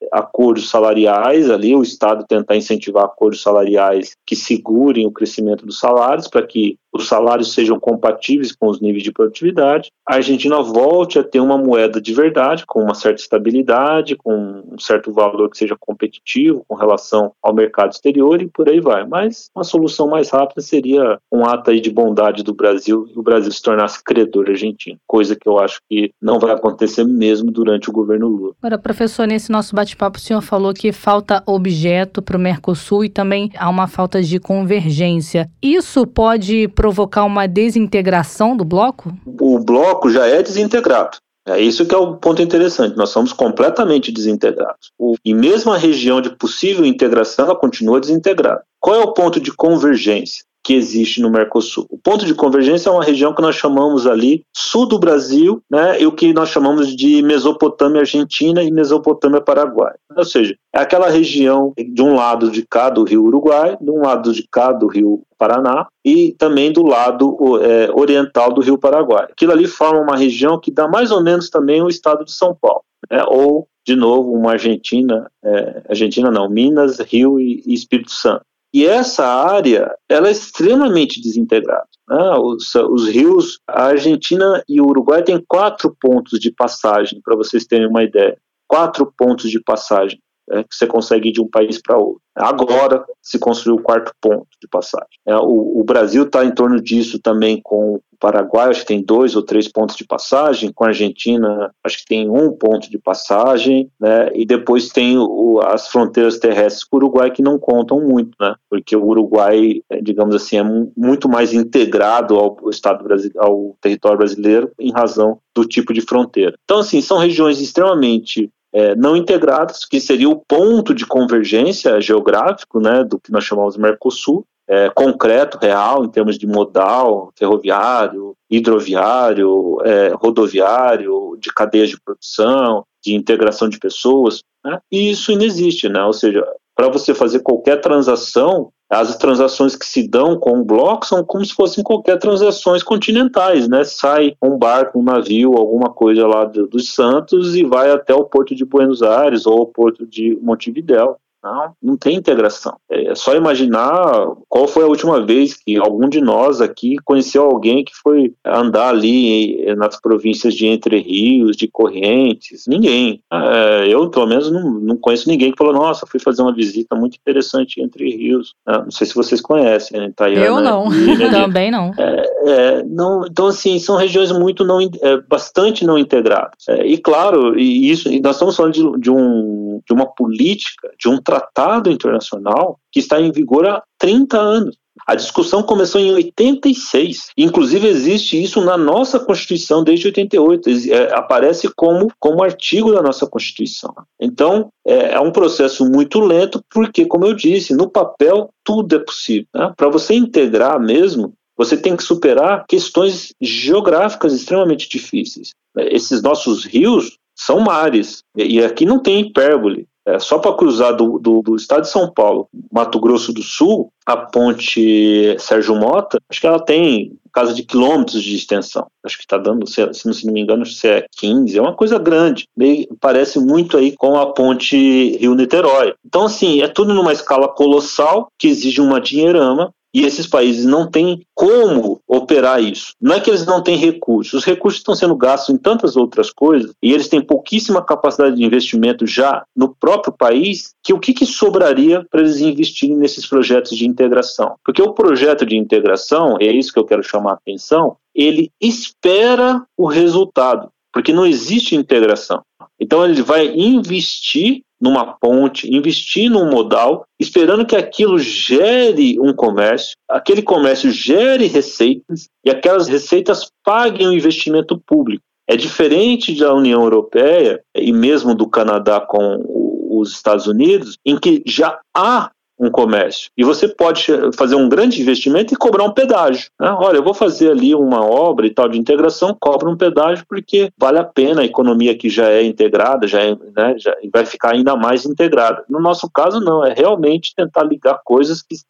acordos salariais ali, o Estado tentar incentivar acordos salariais que segurem o crescimento dos salários para que os salários sejam compatíveis com os níveis de produtividade. A Argentina volte a ter uma moeda de verdade, com uma certa estabilidade, com um certo valor que seja competitivo com relação ao mercado exterior e por aí vai. Mas uma solução mais rápida seria um ato aí de bondade do Brasil e o Brasil se tornasse credor argentino, coisa que eu acho que não vai acontecer mesmo durante o governo Lula. Agora, professor, nesse nosso bate-papo o senhor falou que falta objeto para o Mercosul e também há uma falta de convergência. Isso pode provocar uma desintegração do bloco? O bloco já é desintegrado. É isso que é o ponto interessante. Nós somos completamente desintegrados. E mesmo a região de possível integração, ela continua desintegrada. Qual é o ponto de convergência que existe no Mercosul? O ponto de convergência é uma região que nós chamamos ali sul do Brasil, né, e o que nós chamamos de Mesopotâmia Argentina e Mesopotâmia Paraguai. Ou seja, é aquela região de um lado de cá do rio Uruguai, de um lado de cá do rio Paraná e também do lado oriental do rio Paraguai. Aquilo ali forma uma região que dá mais ou menos também o estado de São Paulo, né, ou, de novo, uma Minas, Rio e Espírito Santo. E essa área, ela é extremamente desintegrada, né? Os rios, a Argentina e o Uruguai têm 4 pontos de passagem, para vocês terem uma ideia. 4 pontos de passagem, que você consegue ir de um país para outro. Agora se construiu o 4º ponto de passagem. O Brasil está em torno disso também com o Paraguai, acho que tem 2 ou 3 pontos de passagem, com a Argentina acho que tem 1 ponto de passagem, né? E depois tem as fronteiras terrestres com o Uruguai que não contam muito, né? Porque o Uruguai, digamos assim, é muito mais integrado ao território brasileiro em razão do tipo de fronteira. Então, assim, são regiões extremamente não integradas, que seria o ponto de convergência geográfico, né, do que nós chamamos de Mercosul, concreto, real, em termos de modal, ferroviário, hidroviário, rodoviário, de cadeias de produção, de integração de pessoas, né, e isso não existe, né, ou seja, para você fazer qualquer transação, as transações que se dão com o bloco são como se fossem qualquer transações continentais, né? Sai um barco, um navio, alguma coisa lá dos Santos e vai até o porto de Buenos Aires ou o porto de Montevidéu. Não tem integração. É só imaginar qual foi a última vez que algum de nós aqui conheceu alguém que foi andar ali nas províncias de Entre Rios, de Correntes. Ninguém. Eu, pelo menos, não conheço ninguém que falou, nossa, fui fazer uma visita muito interessante em Entre Rios. Não sei se vocês conhecem, né? Tayana, eu não. Também não. Não. Então, assim, são regiões bastante não integradas. E, claro, e nós estamos falando de uma política, de um tratado internacional que está em vigor há 30 anos. A discussão começou em 86. Inclusive, existe isso na nossa Constituição desde 88. Aparece como artigo da nossa Constituição. Então, é um processo muito lento, porque, como eu disse, no papel tudo é possível, né? Para você integrar mesmo, você tem que superar questões geográficas extremamente difíceis. Esses nossos rios são mares, e aqui não tem hipérbole. Só para cruzar do estado de São Paulo, Mato Grosso do Sul, a ponte Sérgio Mota, acho que ela tem casa de quilômetros de extensão. Acho que está dando, se não me engano, se é 15, é uma coisa grande. Parece muito aí com a ponte Rio-Niterói. Então, assim, é tudo numa escala colossal, que exige uma dinheirama, e esses países não têm como operar isso. Não é que eles não têm recursos. Os recursos estão sendo gastos em tantas outras coisas e eles têm pouquíssima capacidade de investimento já no próprio país, que o que sobraria para eles investirem nesses projetos de integração? Porque o projeto de integração, é isso que eu quero chamar a atenção, ele espera o resultado, porque não existe integração. Então ele vai investir numa ponte, investir num modal, esperando que aquilo gere um comércio, aquele comércio gere receitas e aquelas receitas paguem o investimento público. É diferente da União Europeia e mesmo do Canadá com os Estados Unidos, em que já há um comércio. E você pode fazer um grande investimento e cobrar um pedágio, né? Olha, eu vou fazer ali uma obra e tal de integração, cobra um pedágio porque vale a pena, a economia que já é integrada, já vai ficar ainda mais integrada. No nosso caso, não, é realmente tentar ligar coisas que estão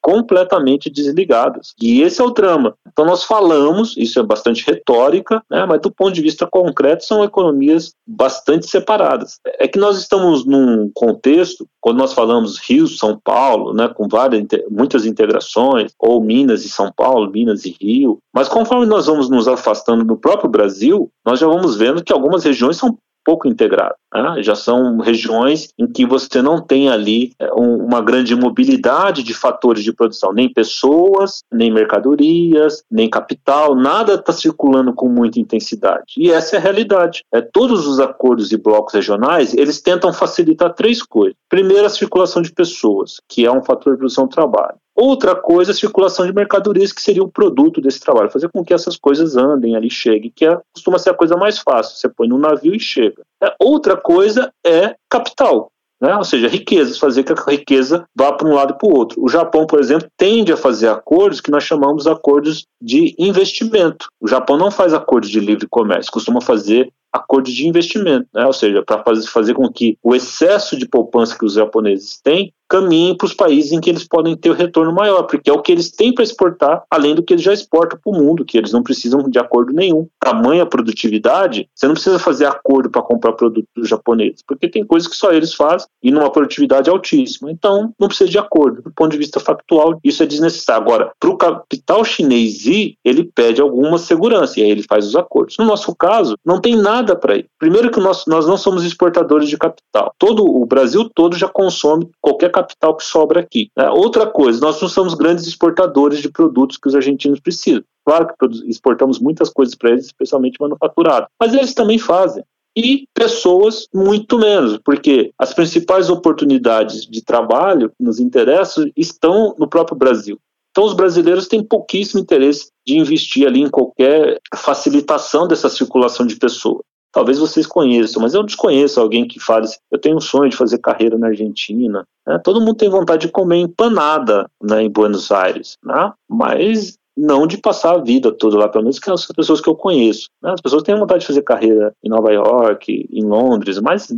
completamente desligadas. E esse é o drama. Então nós falamos, isso é bastante retórica, né, mas do ponto de vista concreto são economias bastante separadas. É que nós estamos num contexto, quando nós falamos Rio, São Paulo, né, com muitas integrações, ou Minas e São Paulo, Minas e Rio, mas conforme nós vamos nos afastando do próprio Brasil, nós já vamos vendo que algumas regiões são pouco integrado, né? Já são regiões em que você não tem ali uma grande mobilidade de fatores de produção, nem pessoas, nem mercadorias, nem capital, nada está circulando com muita intensidade. E essa é a realidade. Todos os acordos e blocos regionais, eles tentam facilitar 3 coisas. Primeiro, a circulação de pessoas, que é um fator de produção do trabalho. Outra coisa, a circulação de mercadorias, que seria o produto desse trabalho, fazer com que essas coisas andem ali, cheguem, que costuma ser a coisa mais fácil, você põe no navio e chega. Outra coisa é capital, né? Ou seja, riquezas, fazer que a riqueza vá para um lado e para o outro. O Japão, por exemplo, tende a fazer acordos que nós chamamos de acordos de investimento. O Japão não faz acordos de livre comércio, costuma fazer acordos de investimento, né? Ou seja, para fazer com que o excesso de poupança que os japoneses têm caminhem para os países em que eles podem ter o retorno maior, porque é o que eles têm para exportar, além do que eles já exportam para o mundo, que eles não precisam de acordo nenhum. Tamanha produtividade, você não precisa fazer acordo para comprar produtos dos japoneses, porque tem coisas que só eles fazem e numa produtividade altíssima. Então, não precisa de acordo. Do ponto de vista factual, isso é desnecessário. Agora, para o capital chinês ir, ele pede alguma segurança, e aí ele faz os acordos. No nosso caso, não tem nada para ir. Primeiro que nós não somos exportadores de capital. O Brasil todo já consome qualquer capital que sobra aqui. Outra coisa, nós não somos grandes exportadores de produtos que os argentinos precisam. Claro que exportamos muitas coisas para eles, especialmente manufaturado, mas eles também fazem. E pessoas muito menos, porque as principais oportunidades de trabalho que nos interessam estão no próprio Brasil. Então os brasileiros têm pouquíssimo interesse de investir ali em qualquer facilitação dessa circulação de pessoas. Talvez vocês conheçam, mas eu desconheço alguém que fale assim, eu tenho um sonho de fazer carreira na Argentina. Todo mundo tem vontade de comer empanada, né, em Buenos Aires, né? Mas não de passar a vida toda lá, pelo menos que as pessoas que eu conheço. Né? As pessoas têm vontade de fazer carreira em Nova York, em Londres, mas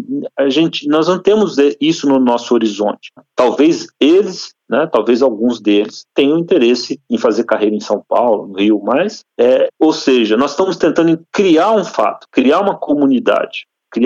nós não temos isso no nosso horizonte. Talvez eles, né, talvez alguns deles tenham interesse em fazer carreira em São Paulo, no Rio, mas, ou seja, nós estamos tentando criar um fato, criar uma comunidade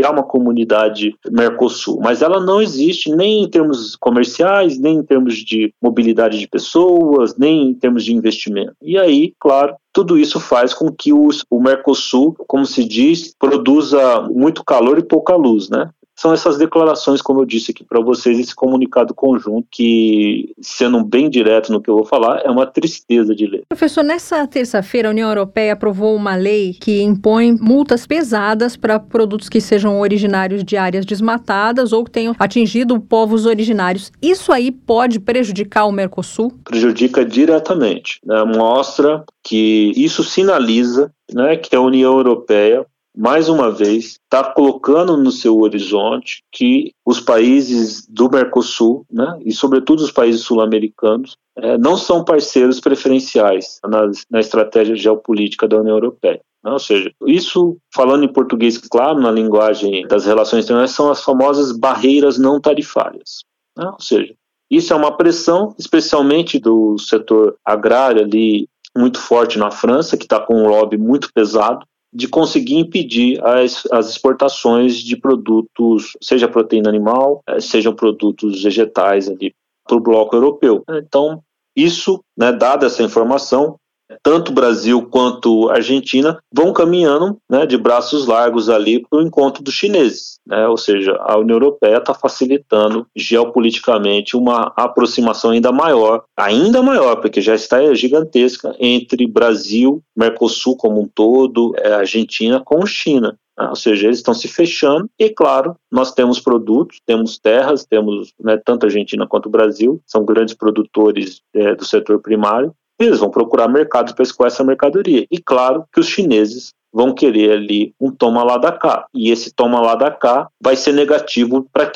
Mercosul, mas ela não existe nem em termos comerciais, nem em termos de mobilidade de pessoas, nem em termos de investimento. E aí, claro, tudo isso faz com que o Mercosul, como se diz, produza muito calor e pouca luz, né? São essas declarações, como eu disse aqui para vocês, esse comunicado conjunto que, sendo bem direto no que eu vou falar, é uma tristeza de ler. Professor, nessa terça-feira a União Europeia aprovou uma lei que impõe multas pesadas para produtos que sejam originários de áreas desmatadas ou que tenham atingido povos originários. Isso aí pode prejudicar o Mercosul? Prejudica diretamente, né? Mostra que isso sinaliza, né, que a União Europeia, mais uma vez, está colocando no seu horizonte que os países do Mercosul, né, e sobretudo os países sul-americanos, não são parceiros preferenciais na estratégia geopolítica da União Europeia. Ou seja, isso, falando em português claro, na linguagem das relações internacionais, são as famosas barreiras não tarifárias. Ou seja, isso é uma pressão, especialmente do setor agrário ali, muito forte na França, que está com um lobby muito pesado, de conseguir impedir as exportações de produtos, seja proteína animal, sejam produtos vegetais ali para o bloco europeu. Então, isso, né, dada essa informação, tanto o Brasil quanto a Argentina vão caminhando, né, de braços largos ali para o encontro dos chineses. Né? Ou seja, a União Europeia está facilitando geopoliticamente uma aproximação ainda maior, porque já está gigantesca, entre Brasil, Mercosul como um todo, Argentina com China. Ou seja, eles estão se fechando e, claro, nós temos produtos, temos terras, temos, né, tanto a Argentina quanto o Brasil, são grandes produtores do setor primário. Eles vão procurar mercados para escoar essa mercadoria. E claro que os chineses vão querer ali um toma lá da cá. E esse toma lá da cá vai ser negativo para quem? Para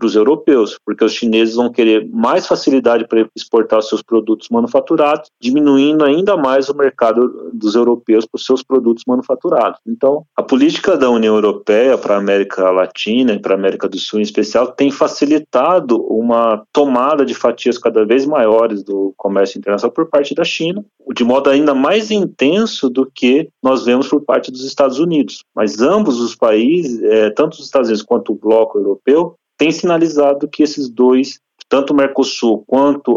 para os europeus, porque os chineses vão querer mais facilidade para exportar os seus produtos manufaturados, diminuindo ainda mais o mercado dos europeus para os seus produtos manufaturados. Então, a política da União Europeia para a América Latina e para a América do Sul em especial tem facilitado uma tomada de fatias cada vez maiores do comércio internacional por parte da China, de modo ainda mais intenso do que nós vemos por parte dos Estados Unidos. Mas ambos os países, tanto os Estados Unidos quanto o bloco europeu, têm sinalizado que esses dois, tanto o Mercosul quanto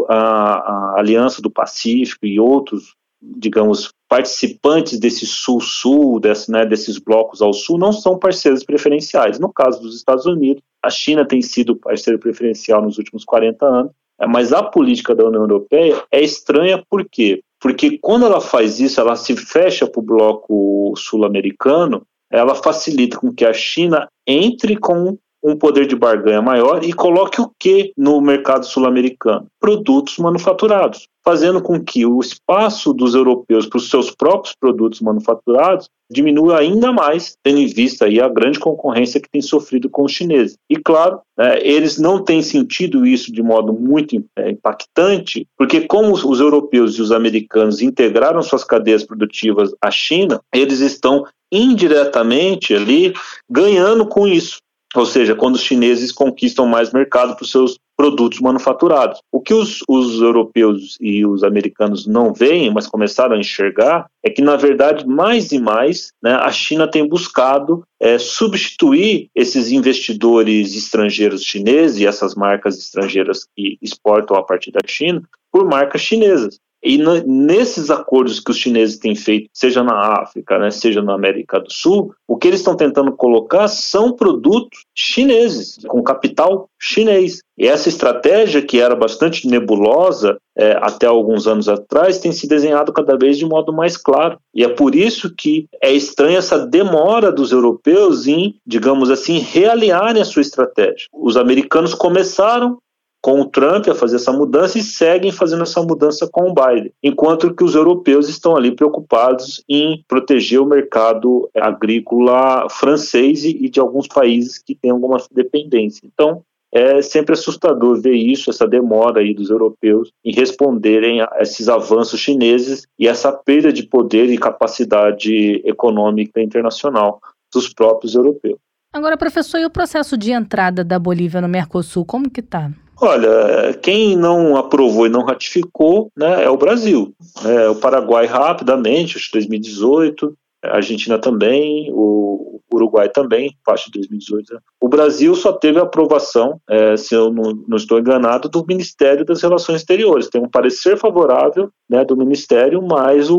a Aliança do Pacífico e outros, digamos, participantes desse sul-sul, desses blocos ao sul, não são parceiros preferenciais. No caso dos Estados Unidos, a China tem sido parceiro preferencial nos últimos 40 anos, mas a política da União Europeia é estranha. Por quê? Porque quando ela faz isso, ela se fecha para o bloco sul-americano, ela facilita com que a China entre com um poder de barganha maior e coloque o que no mercado sul-americano? Produtos manufaturados, fazendo com que o espaço dos europeus para os seus próprios produtos manufaturados diminua ainda mais, tendo em vista aí a grande concorrência que tem sofrido com os chineses. E claro, eles não têm sentido isso de modo muito impactante, porque como os europeus e os americanos integraram suas cadeias produtivas à China, eles estão indiretamente ali ganhando com isso. Ou seja, quando os chineses conquistam mais mercado para os seus produtos manufaturados. O que os europeus e os americanos não veem, mas começaram a enxergar, é que, na verdade, mais e mais, a China tem buscado substituir esses investidores estrangeiros chineses e essas marcas estrangeiras que exportam a partir da China por marcas chinesas. E nesses acordos que os chineses têm feito, seja na África, seja na América do Sul, o que eles estão tentando colocar são produtos chineses, com capital chinês. E essa estratégia, que era bastante nebulosa até alguns anos atrás, tem se desenhado cada vez de modo mais claro. E é por isso que é estranha essa demora dos europeus em, digamos assim, realinharem a sua estratégia. Os americanos começaram com o Trump a fazer essa mudança e seguem fazendo essa mudança com o Biden, enquanto que os europeus estão ali preocupados em proteger o mercado agrícola francês e de alguns países que têm alguma dependência. Então, é sempre assustador ver isso, essa demora aí dos europeus em responderem a esses avanços chineses e essa perda de poder e capacidade econômica internacional dos próprios europeus. Agora, professor, e o processo de entrada da Bolívia no Mercosul, como que está? Olha, quem não aprovou e não ratificou, é o Brasil. O Paraguai rapidamente, acho que 2018, a Argentina também, o Uruguai também, parte de 2018. O Brasil só teve a aprovação, se eu não estou enganado, do Ministério das Relações Exteriores. Tem um parecer favorável do Ministério, mas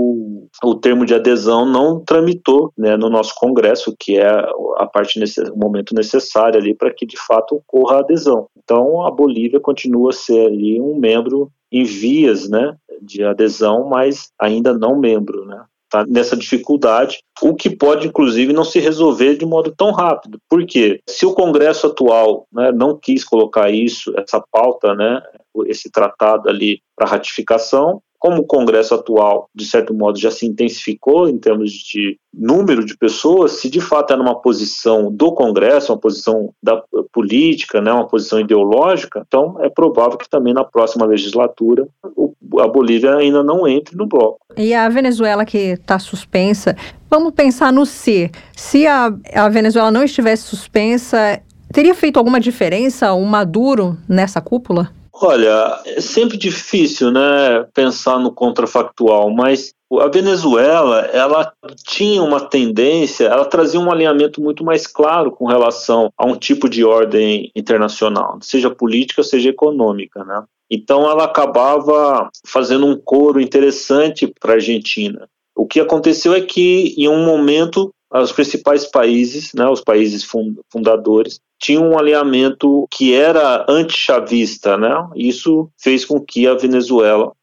o termo de adesão não tramitou no nosso Congresso, que é a parte o momento necessário ali para que de fato ocorra a adesão. Então a Bolívia continua a ser ali um membro em vias de adesão, mas ainda não membro, Tá nessa dificuldade, o que pode, inclusive, não se resolver de modo tão rápido. Por quê? Se o Congresso atual não quis colocar essa pauta, esse tratado ali para ratificação, como o Congresso atual, de certo modo, já se intensificou em termos de número de pessoas, se de fato era uma posição do Congresso, uma posição da política, uma posição ideológica, então é provável que também na próxima legislatura a Bolívia ainda não entre no bloco. E a Venezuela, que está suspensa, vamos pensar no se. Se a Venezuela não estivesse suspensa, teria feito alguma diferença o Maduro nessa cúpula? Olha, é sempre difícil, pensar no contrafactual, mas a Venezuela, ela tinha uma tendência, ela trazia um alinhamento muito mais claro com relação a um tipo de ordem internacional, seja política, seja econômica, Então ela acabava fazendo um coro interessante para a Argentina. O que aconteceu é que, em um momento, os principais países, os países fundadores, tinham um alinhamento que era anti-chavista, Isso fez com que a Venezuela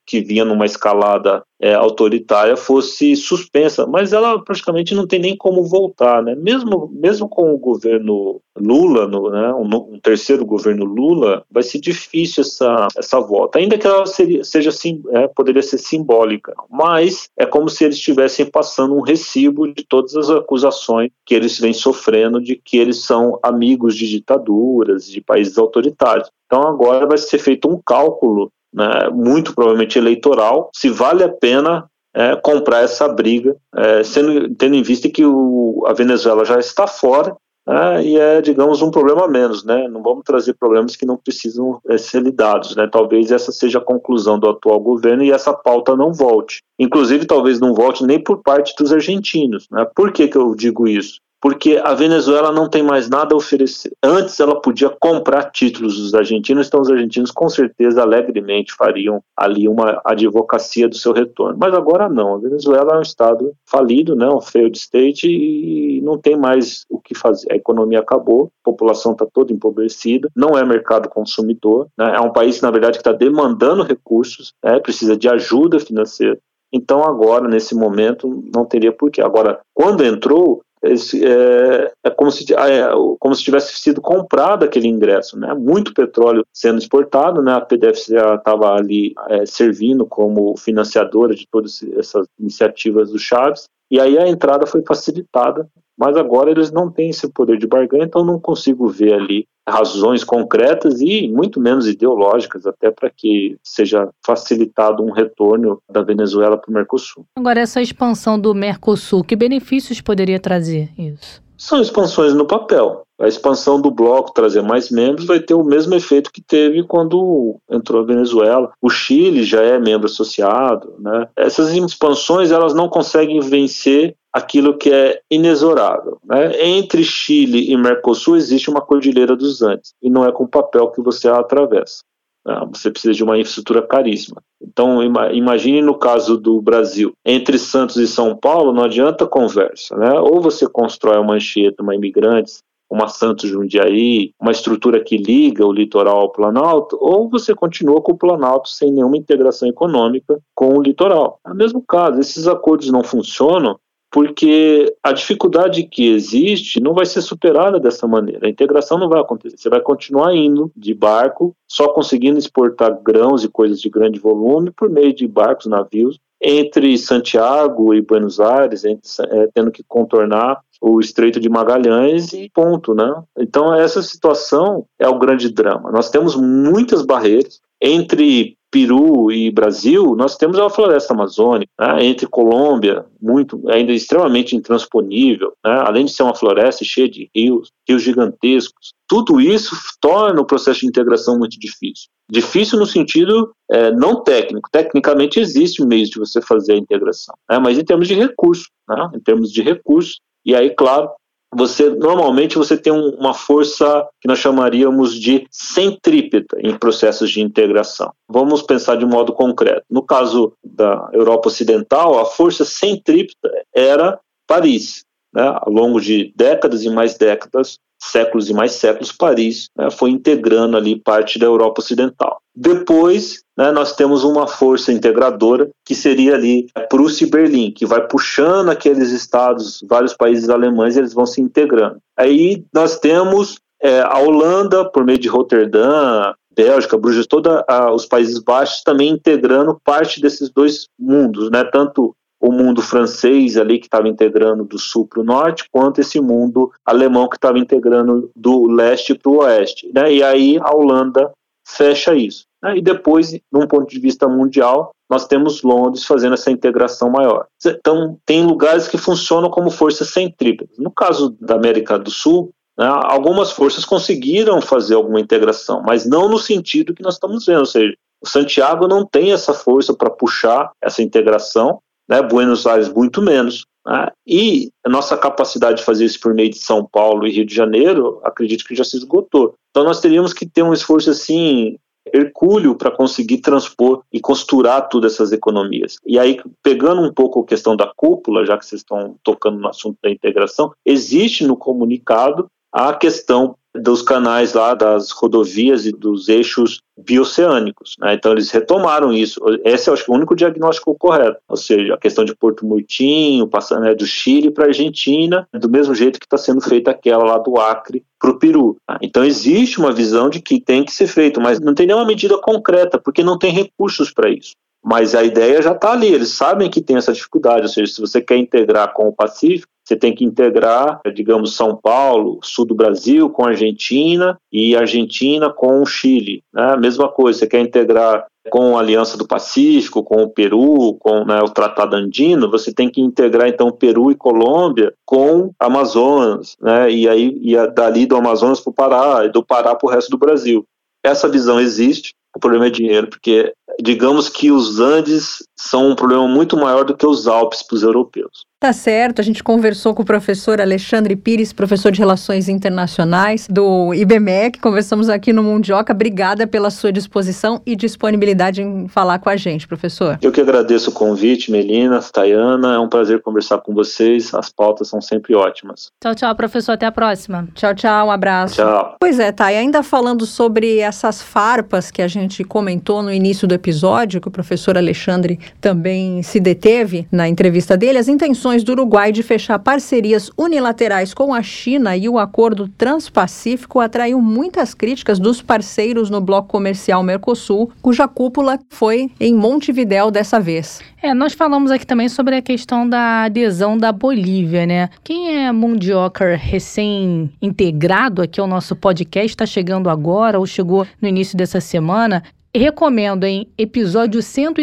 que vinha numa escalada autoritária fosse suspensa, mas ela praticamente não tem nem como voltar, né? Mesmo com o governo Lula, um terceiro governo Lula, vai ser difícil essa volta, ainda que ela poderia ser simbólica, mas é como se eles estivessem passando um recibo de todas as acusações que eles vêm sofrendo de que eles são amigos de ditaduras, de países autoritários. Então agora vai ser feito um cálculo, né, muito provavelmente eleitoral, se vale a pena comprar essa briga, tendo em vista que a Venezuela já está fora, e digamos, um problema a menos, né? Não vamos trazer problemas que não precisam ser lidados, né? Talvez essa seja a conclusão do atual governo e essa pauta não volte. Inclusive, talvez não volte nem por parte dos argentinos, né? Por que eu digo isso? Porque a Venezuela não tem mais nada a oferecer. Antes ela podia comprar títulos dos argentinos, então os argentinos com certeza alegremente fariam ali uma advocacia do seu retorno. Mas agora não, a Venezuela é um estado falido, né, um failed state, e não tem mais o que fazer. A economia acabou, a população está toda empobrecida, não é mercado consumidor, né, é um país na verdade que está demandando recursos, precisa de ajuda financeira. Então agora, nesse momento, não teria porquê. Agora, quando entrou, é como se tivesse sido comprado aquele ingresso, né? Muito petróleo sendo exportado, né? A PDVSA estava ali servindo como financiadora de todas essas iniciativas do Chávez, e aí a entrada foi facilitada, mas agora eles não têm esse poder de barganha, então não consigo ver ali razões concretas e muito menos ideológicas até para que seja facilitado um retorno da Venezuela para o Mercosul. Agora, essa expansão do Mercosul, que benefícios poderia trazer isso? São expansões no papel. A expansão do bloco, trazer mais membros, vai ter o mesmo efeito que teve quando entrou a Venezuela. O Chile já é membro associado, né? Essas expansões elas não conseguem vencer aquilo que é inexorável, né? Entre Chile e Mercosul existe uma cordilheira dos Andes, e não é com papel que você a atravessa. Você precisa de uma infraestrutura caríssima. Então, imagine no caso do Brasil, entre Santos e São Paulo, não adianta conversa, né? Ou você constrói uma Anchieta, uma Imigrantes, uma Santos Jundiaí, uma estrutura que liga o litoral ao Planalto, ou você continua com o Planalto sem nenhuma integração econômica com o litoral. É o mesmo caso, esses acordos não funcionam porque a dificuldade que existe não vai ser superada dessa maneira. A integração não vai acontecer. Você vai continuar indo de barco, só conseguindo exportar grãos e coisas de grande volume por meio de barcos, navios, entre Santiago e Buenos Aires, tendo que contornar o Estreito de Magalhães e ponto, né? Então essa situação é o grande drama. Nós temos muitas barreiras entre Peru e Brasil, nós temos a floresta amazônica, né? Entre Colômbia, ainda extremamente intransponível, né? Além de ser uma floresta cheia de rios gigantescos. Tudo isso torna o processo de integração muito difícil. Difícil no sentido não técnico. Tecnicamente existe meios de você fazer a integração, né? Mas em termos de recursos, né? Em termos de recursos, e aí, claro, normalmente você tem uma força que nós chamaríamos de centrípeta em processos de integração. Vamos pensar de modo concreto. No caso da Europa Ocidental, a força centrípeta era Paris, né? Ao longo de décadas e mais décadas, séculos e mais séculos, Paris, né, foi integrando ali parte da Europa Ocidental. Depois, né, nós temos uma força integradora que seria ali Prússia e Berlim, que vai puxando aqueles estados, vários países alemães, eles vão se integrando. Aí nós temos a Holanda, por meio de Roterdã, Bélgica, Bruges, todos os Países Baixos também integrando parte desses dois mundos, né, tanto o mundo francês ali que estava integrando do sul para o norte, quanto esse mundo alemão que estava integrando do leste para o oeste, né? E aí a Holanda fecha isso, né? E depois, de um ponto de vista mundial, nós temos Londres fazendo essa integração maior. Então, tem lugares que funcionam como forças centrípetas. No caso da América do Sul, né, algumas forças conseguiram fazer alguma integração, mas não no sentido que nós estamos vendo, ou seja, o Santiago não tem essa força para puxar essa integração, né, Buenos Aires muito menos, né, e a nossa capacidade de fazer isso por meio de São Paulo e Rio de Janeiro, acredito que já se esgotou. Então nós teríamos que ter um esforço assim, hercúleo, para conseguir transpor e costurar todas essas economias. E aí, pegando um pouco a questão da cúpula, já que vocês estão tocando no assunto da integração, existe no comunicado a questão dos canais lá, das rodovias e dos eixos bioceânicos, né? Então eles retomaram isso. Esse eu acho que é o único diagnóstico correto, ou seja, a questão de Porto Murtinho, passando, né, do Chile para a Argentina, do mesmo jeito que está sendo feita aquela lá do Acre para o Peru. Então existe uma visão de que tem que ser feito, mas não tem nenhuma medida concreta, porque não tem recursos para isso. Mas a ideia já está ali, eles sabem que tem essa dificuldade, ou seja, se você quer integrar com o Pacífico, você tem que integrar, digamos, São Paulo, sul do Brasil, com a Argentina e Argentina com o Chile, né? Mesma coisa, você quer integrar com a Aliança do Pacífico, com o Peru, com, né, o Tratado Andino, você tem que integrar, então, Peru e Colômbia com Amazonas, né? E aí dali do Amazonas para o Pará, e do Pará para o resto do Brasil. Essa visão existe, o problema é dinheiro, porque digamos que os Andes são um problema muito maior do que os Alpes para os europeus. Tá certo, a gente conversou com o professor Alexandre Pires, professor de Relações Internacionais do IBMEC, conversamos aqui no Mundioca. Obrigada pela sua disposição e disponibilidade em falar com a gente, professor. Eu que agradeço o convite, Melina, Tayana, é um prazer conversar com vocês, as pautas são sempre ótimas. Tchau, tchau, professor, até a próxima. Tchau, tchau, um abraço. Tchau. Pois é, Thay, ainda falando sobre essas farpas que a gente comentou no início do episódio, que o professor Alexandre também se deteve na entrevista dele, as intenções do Uruguai de fechar parcerias unilaterais com a China e o acordo transpacífico atraiu muitas críticas dos parceiros no bloco comercial Mercosul, cuja cúpula foi em Montevidéu dessa vez. Nós falamos aqui também sobre a questão da adesão da Bolívia, né? Quem é mundioker recém-integrado aqui ao nosso podcast, está chegando agora ou chegou no início dessa semana, recomendo, em episódio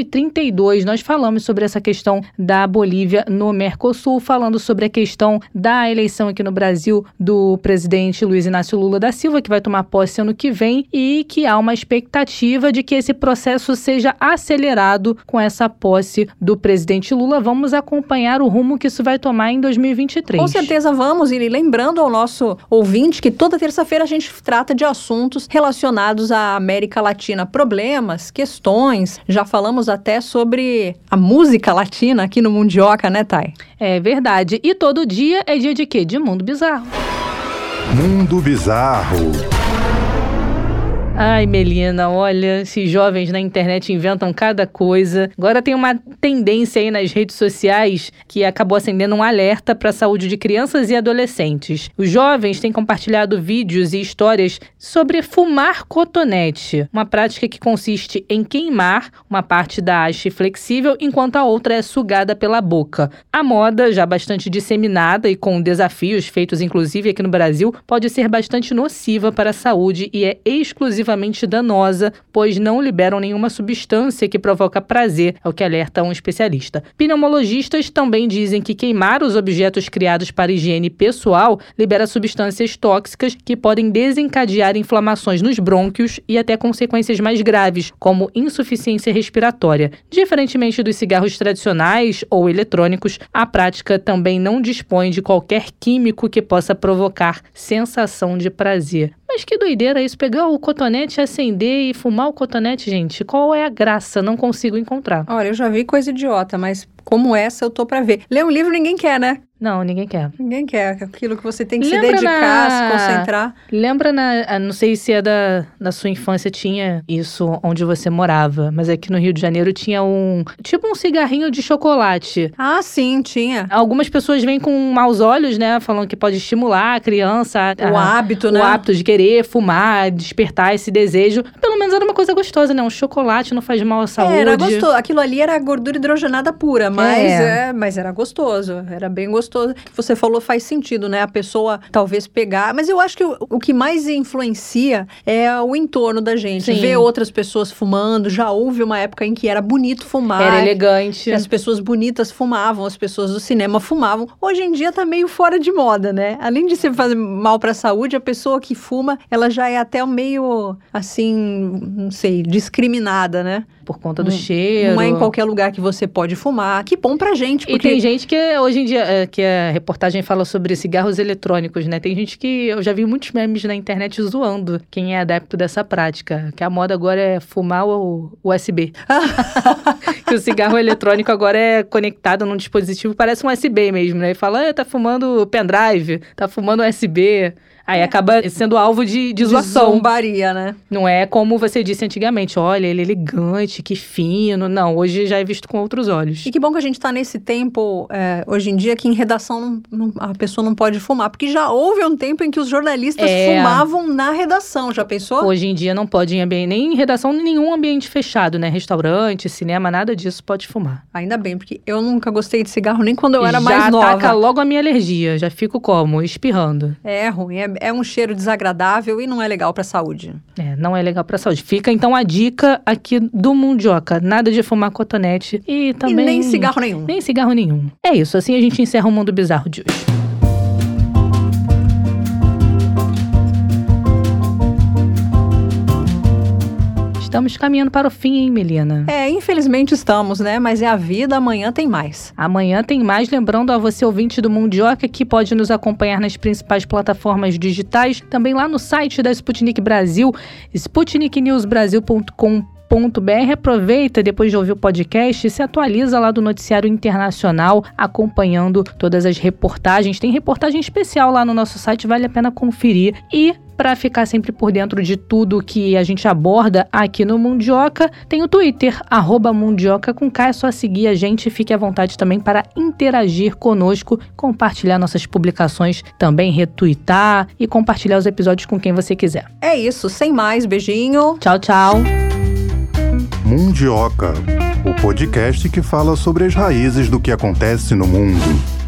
132, nós falamos sobre essa questão da Bolívia no Mercosul, falando sobre a questão da eleição aqui no Brasil do presidente Luiz Inácio Lula da Silva, que vai tomar posse ano que vem, e que há uma expectativa de que esse processo seja acelerado com essa posse do presidente Lula. Vamos acompanhar o rumo que isso vai tomar em 2023. Com certeza vamos, e lembrando ao nosso ouvinte que toda terça-feira a gente trata de assuntos relacionados à América Latina, problemas, questões, já falamos até sobre a música latina aqui no Mundioca, né, Thay? É verdade. E todo dia é dia de quê? De Mundo Bizarro. Mundo Bizarro. Ai, Melina, olha, esses jovens na internet inventam cada coisa. Agora tem uma tendência aí nas redes sociais que acabou acendendo um alerta para a saúde de crianças e adolescentes. Os jovens têm compartilhado vídeos e histórias sobre fumar cotonete, uma prática que consiste em queimar uma parte da haste flexível enquanto a outra é sugada pela boca. A moda, já bastante disseminada e com desafios feitos inclusive aqui no Brasil, pode ser bastante nociva para a saúde e é exclusivamente danosa, pois não liberam nenhuma substância que provoca prazer, é o que alerta um especialista. Pneumologistas também dizem que queimar os objetos criados para higiene pessoal libera substâncias tóxicas que podem desencadear inflamações nos brônquios e até consequências mais graves, como insuficiência respiratória. Diferentemente dos cigarros tradicionais ou eletrônicos, a prática também não dispõe de qualquer químico que possa provocar sensação de prazer. Mas que doideira isso, pegar o cotonete, acender e fumar o cotonete, gente. Qual é a graça? Não consigo encontrar. Olha, eu já vi coisa idiota, mas como essa eu tô pra ver. Ler um livro ninguém quer, né? Não, ninguém quer. Ninguém quer. Aquilo que você tem que se dedicar, se concentrar. Lembra não sei se é da sua infância, tinha isso onde você morava, mas aqui no Rio de Janeiro tinha um cigarrinho de chocolate. Ah, sim, tinha. Algumas pessoas vêm com maus olhos, né, falando que pode estimular a criança. O hábito, né? O hábito de querer fumar, despertar esse desejo. Pelo menos era uma coisa gostosa, né? Um chocolate não faz mal à saúde. Era gostoso. Aquilo ali era gordura hidrogenada pura, mas era gostoso. Era bem gostoso. O que você falou faz sentido, né? A pessoa talvez pegar... Mas eu acho que o que mais influencia é o entorno da gente. Sim. Ver outras pessoas fumando. Já houve uma época em que era bonito fumar. Era elegante. As pessoas bonitas fumavam, as pessoas do cinema fumavam. Hoje em dia tá meio fora de moda, né? Além de ser fazer mal pra saúde, a pessoa que fuma, ela já é até meio, assim, não sei, discriminada, né? Por conta do cheiro. Não é em qualquer lugar que você pode fumar. Que bom pra gente, porque... E tem gente que hoje em dia, que a reportagem fala sobre cigarros eletrônicos, né? Tem gente que, eu já vi muitos memes na internet zoando quem é adepto dessa prática. Que a moda agora é fumar o USB. Que o cigarro eletrônico agora é conectado num dispositivo, parece um USB mesmo, né? E fala, tá fumando pendrive, tá fumando USB. Aí acaba sendo alvo de zoação. Zombaria, né? Não é como você disse antigamente, olha, ele é elegante, que fino. Não, hoje já é visto com outros olhos. E que bom que a gente tá nesse tempo, hoje em dia, que em redação a pessoa não pode fumar. Porque já houve um tempo em que os jornalistas fumavam na redação, já pensou? Hoje em dia não pode nem em redação, nem em nenhum ambiente fechado, né? Restaurante, cinema, nada disso pode fumar. Ainda bem, porque eu nunca gostei de cigarro nem quando eu era mais nova. Já ataca logo a minha alergia, já fico como? Espirrando. É ruim, é um cheiro desagradável e não é legal pra saúde. Não é legal pra saúde. Fica então a dica aqui do Mundioca, nada de fumar cotonete e também... E nem cigarro nenhum. Nem cigarro nenhum. É isso, assim a gente encerra o Mundo Bizarro de hoje. Estamos caminhando para o fim, hein, Melina? Infelizmente estamos, né? Mas é a vida, amanhã tem mais. Amanhã tem mais, lembrando a você, ouvinte do Mundioca, que pode nos acompanhar nas principais plataformas digitais, também lá no site da Sputnik Brasil, sputniknewsbrasil.com.br. Aproveita, depois de ouvir o podcast, e se atualiza lá do noticiário internacional, acompanhando todas as reportagens. Tem reportagem especial lá no nosso site, vale a pena conferir. E para ficar sempre por dentro de tudo que a gente aborda aqui no Mundioca, tem o Twitter, @Mundioca com K, é só seguir a gente e fique à vontade também para interagir conosco, compartilhar nossas publicações, também retweetar e compartilhar os episódios com quem você quiser. É isso, sem mais, beijinho. Tchau, tchau. Mundioca, o podcast que fala sobre as raízes do que acontece no mundo.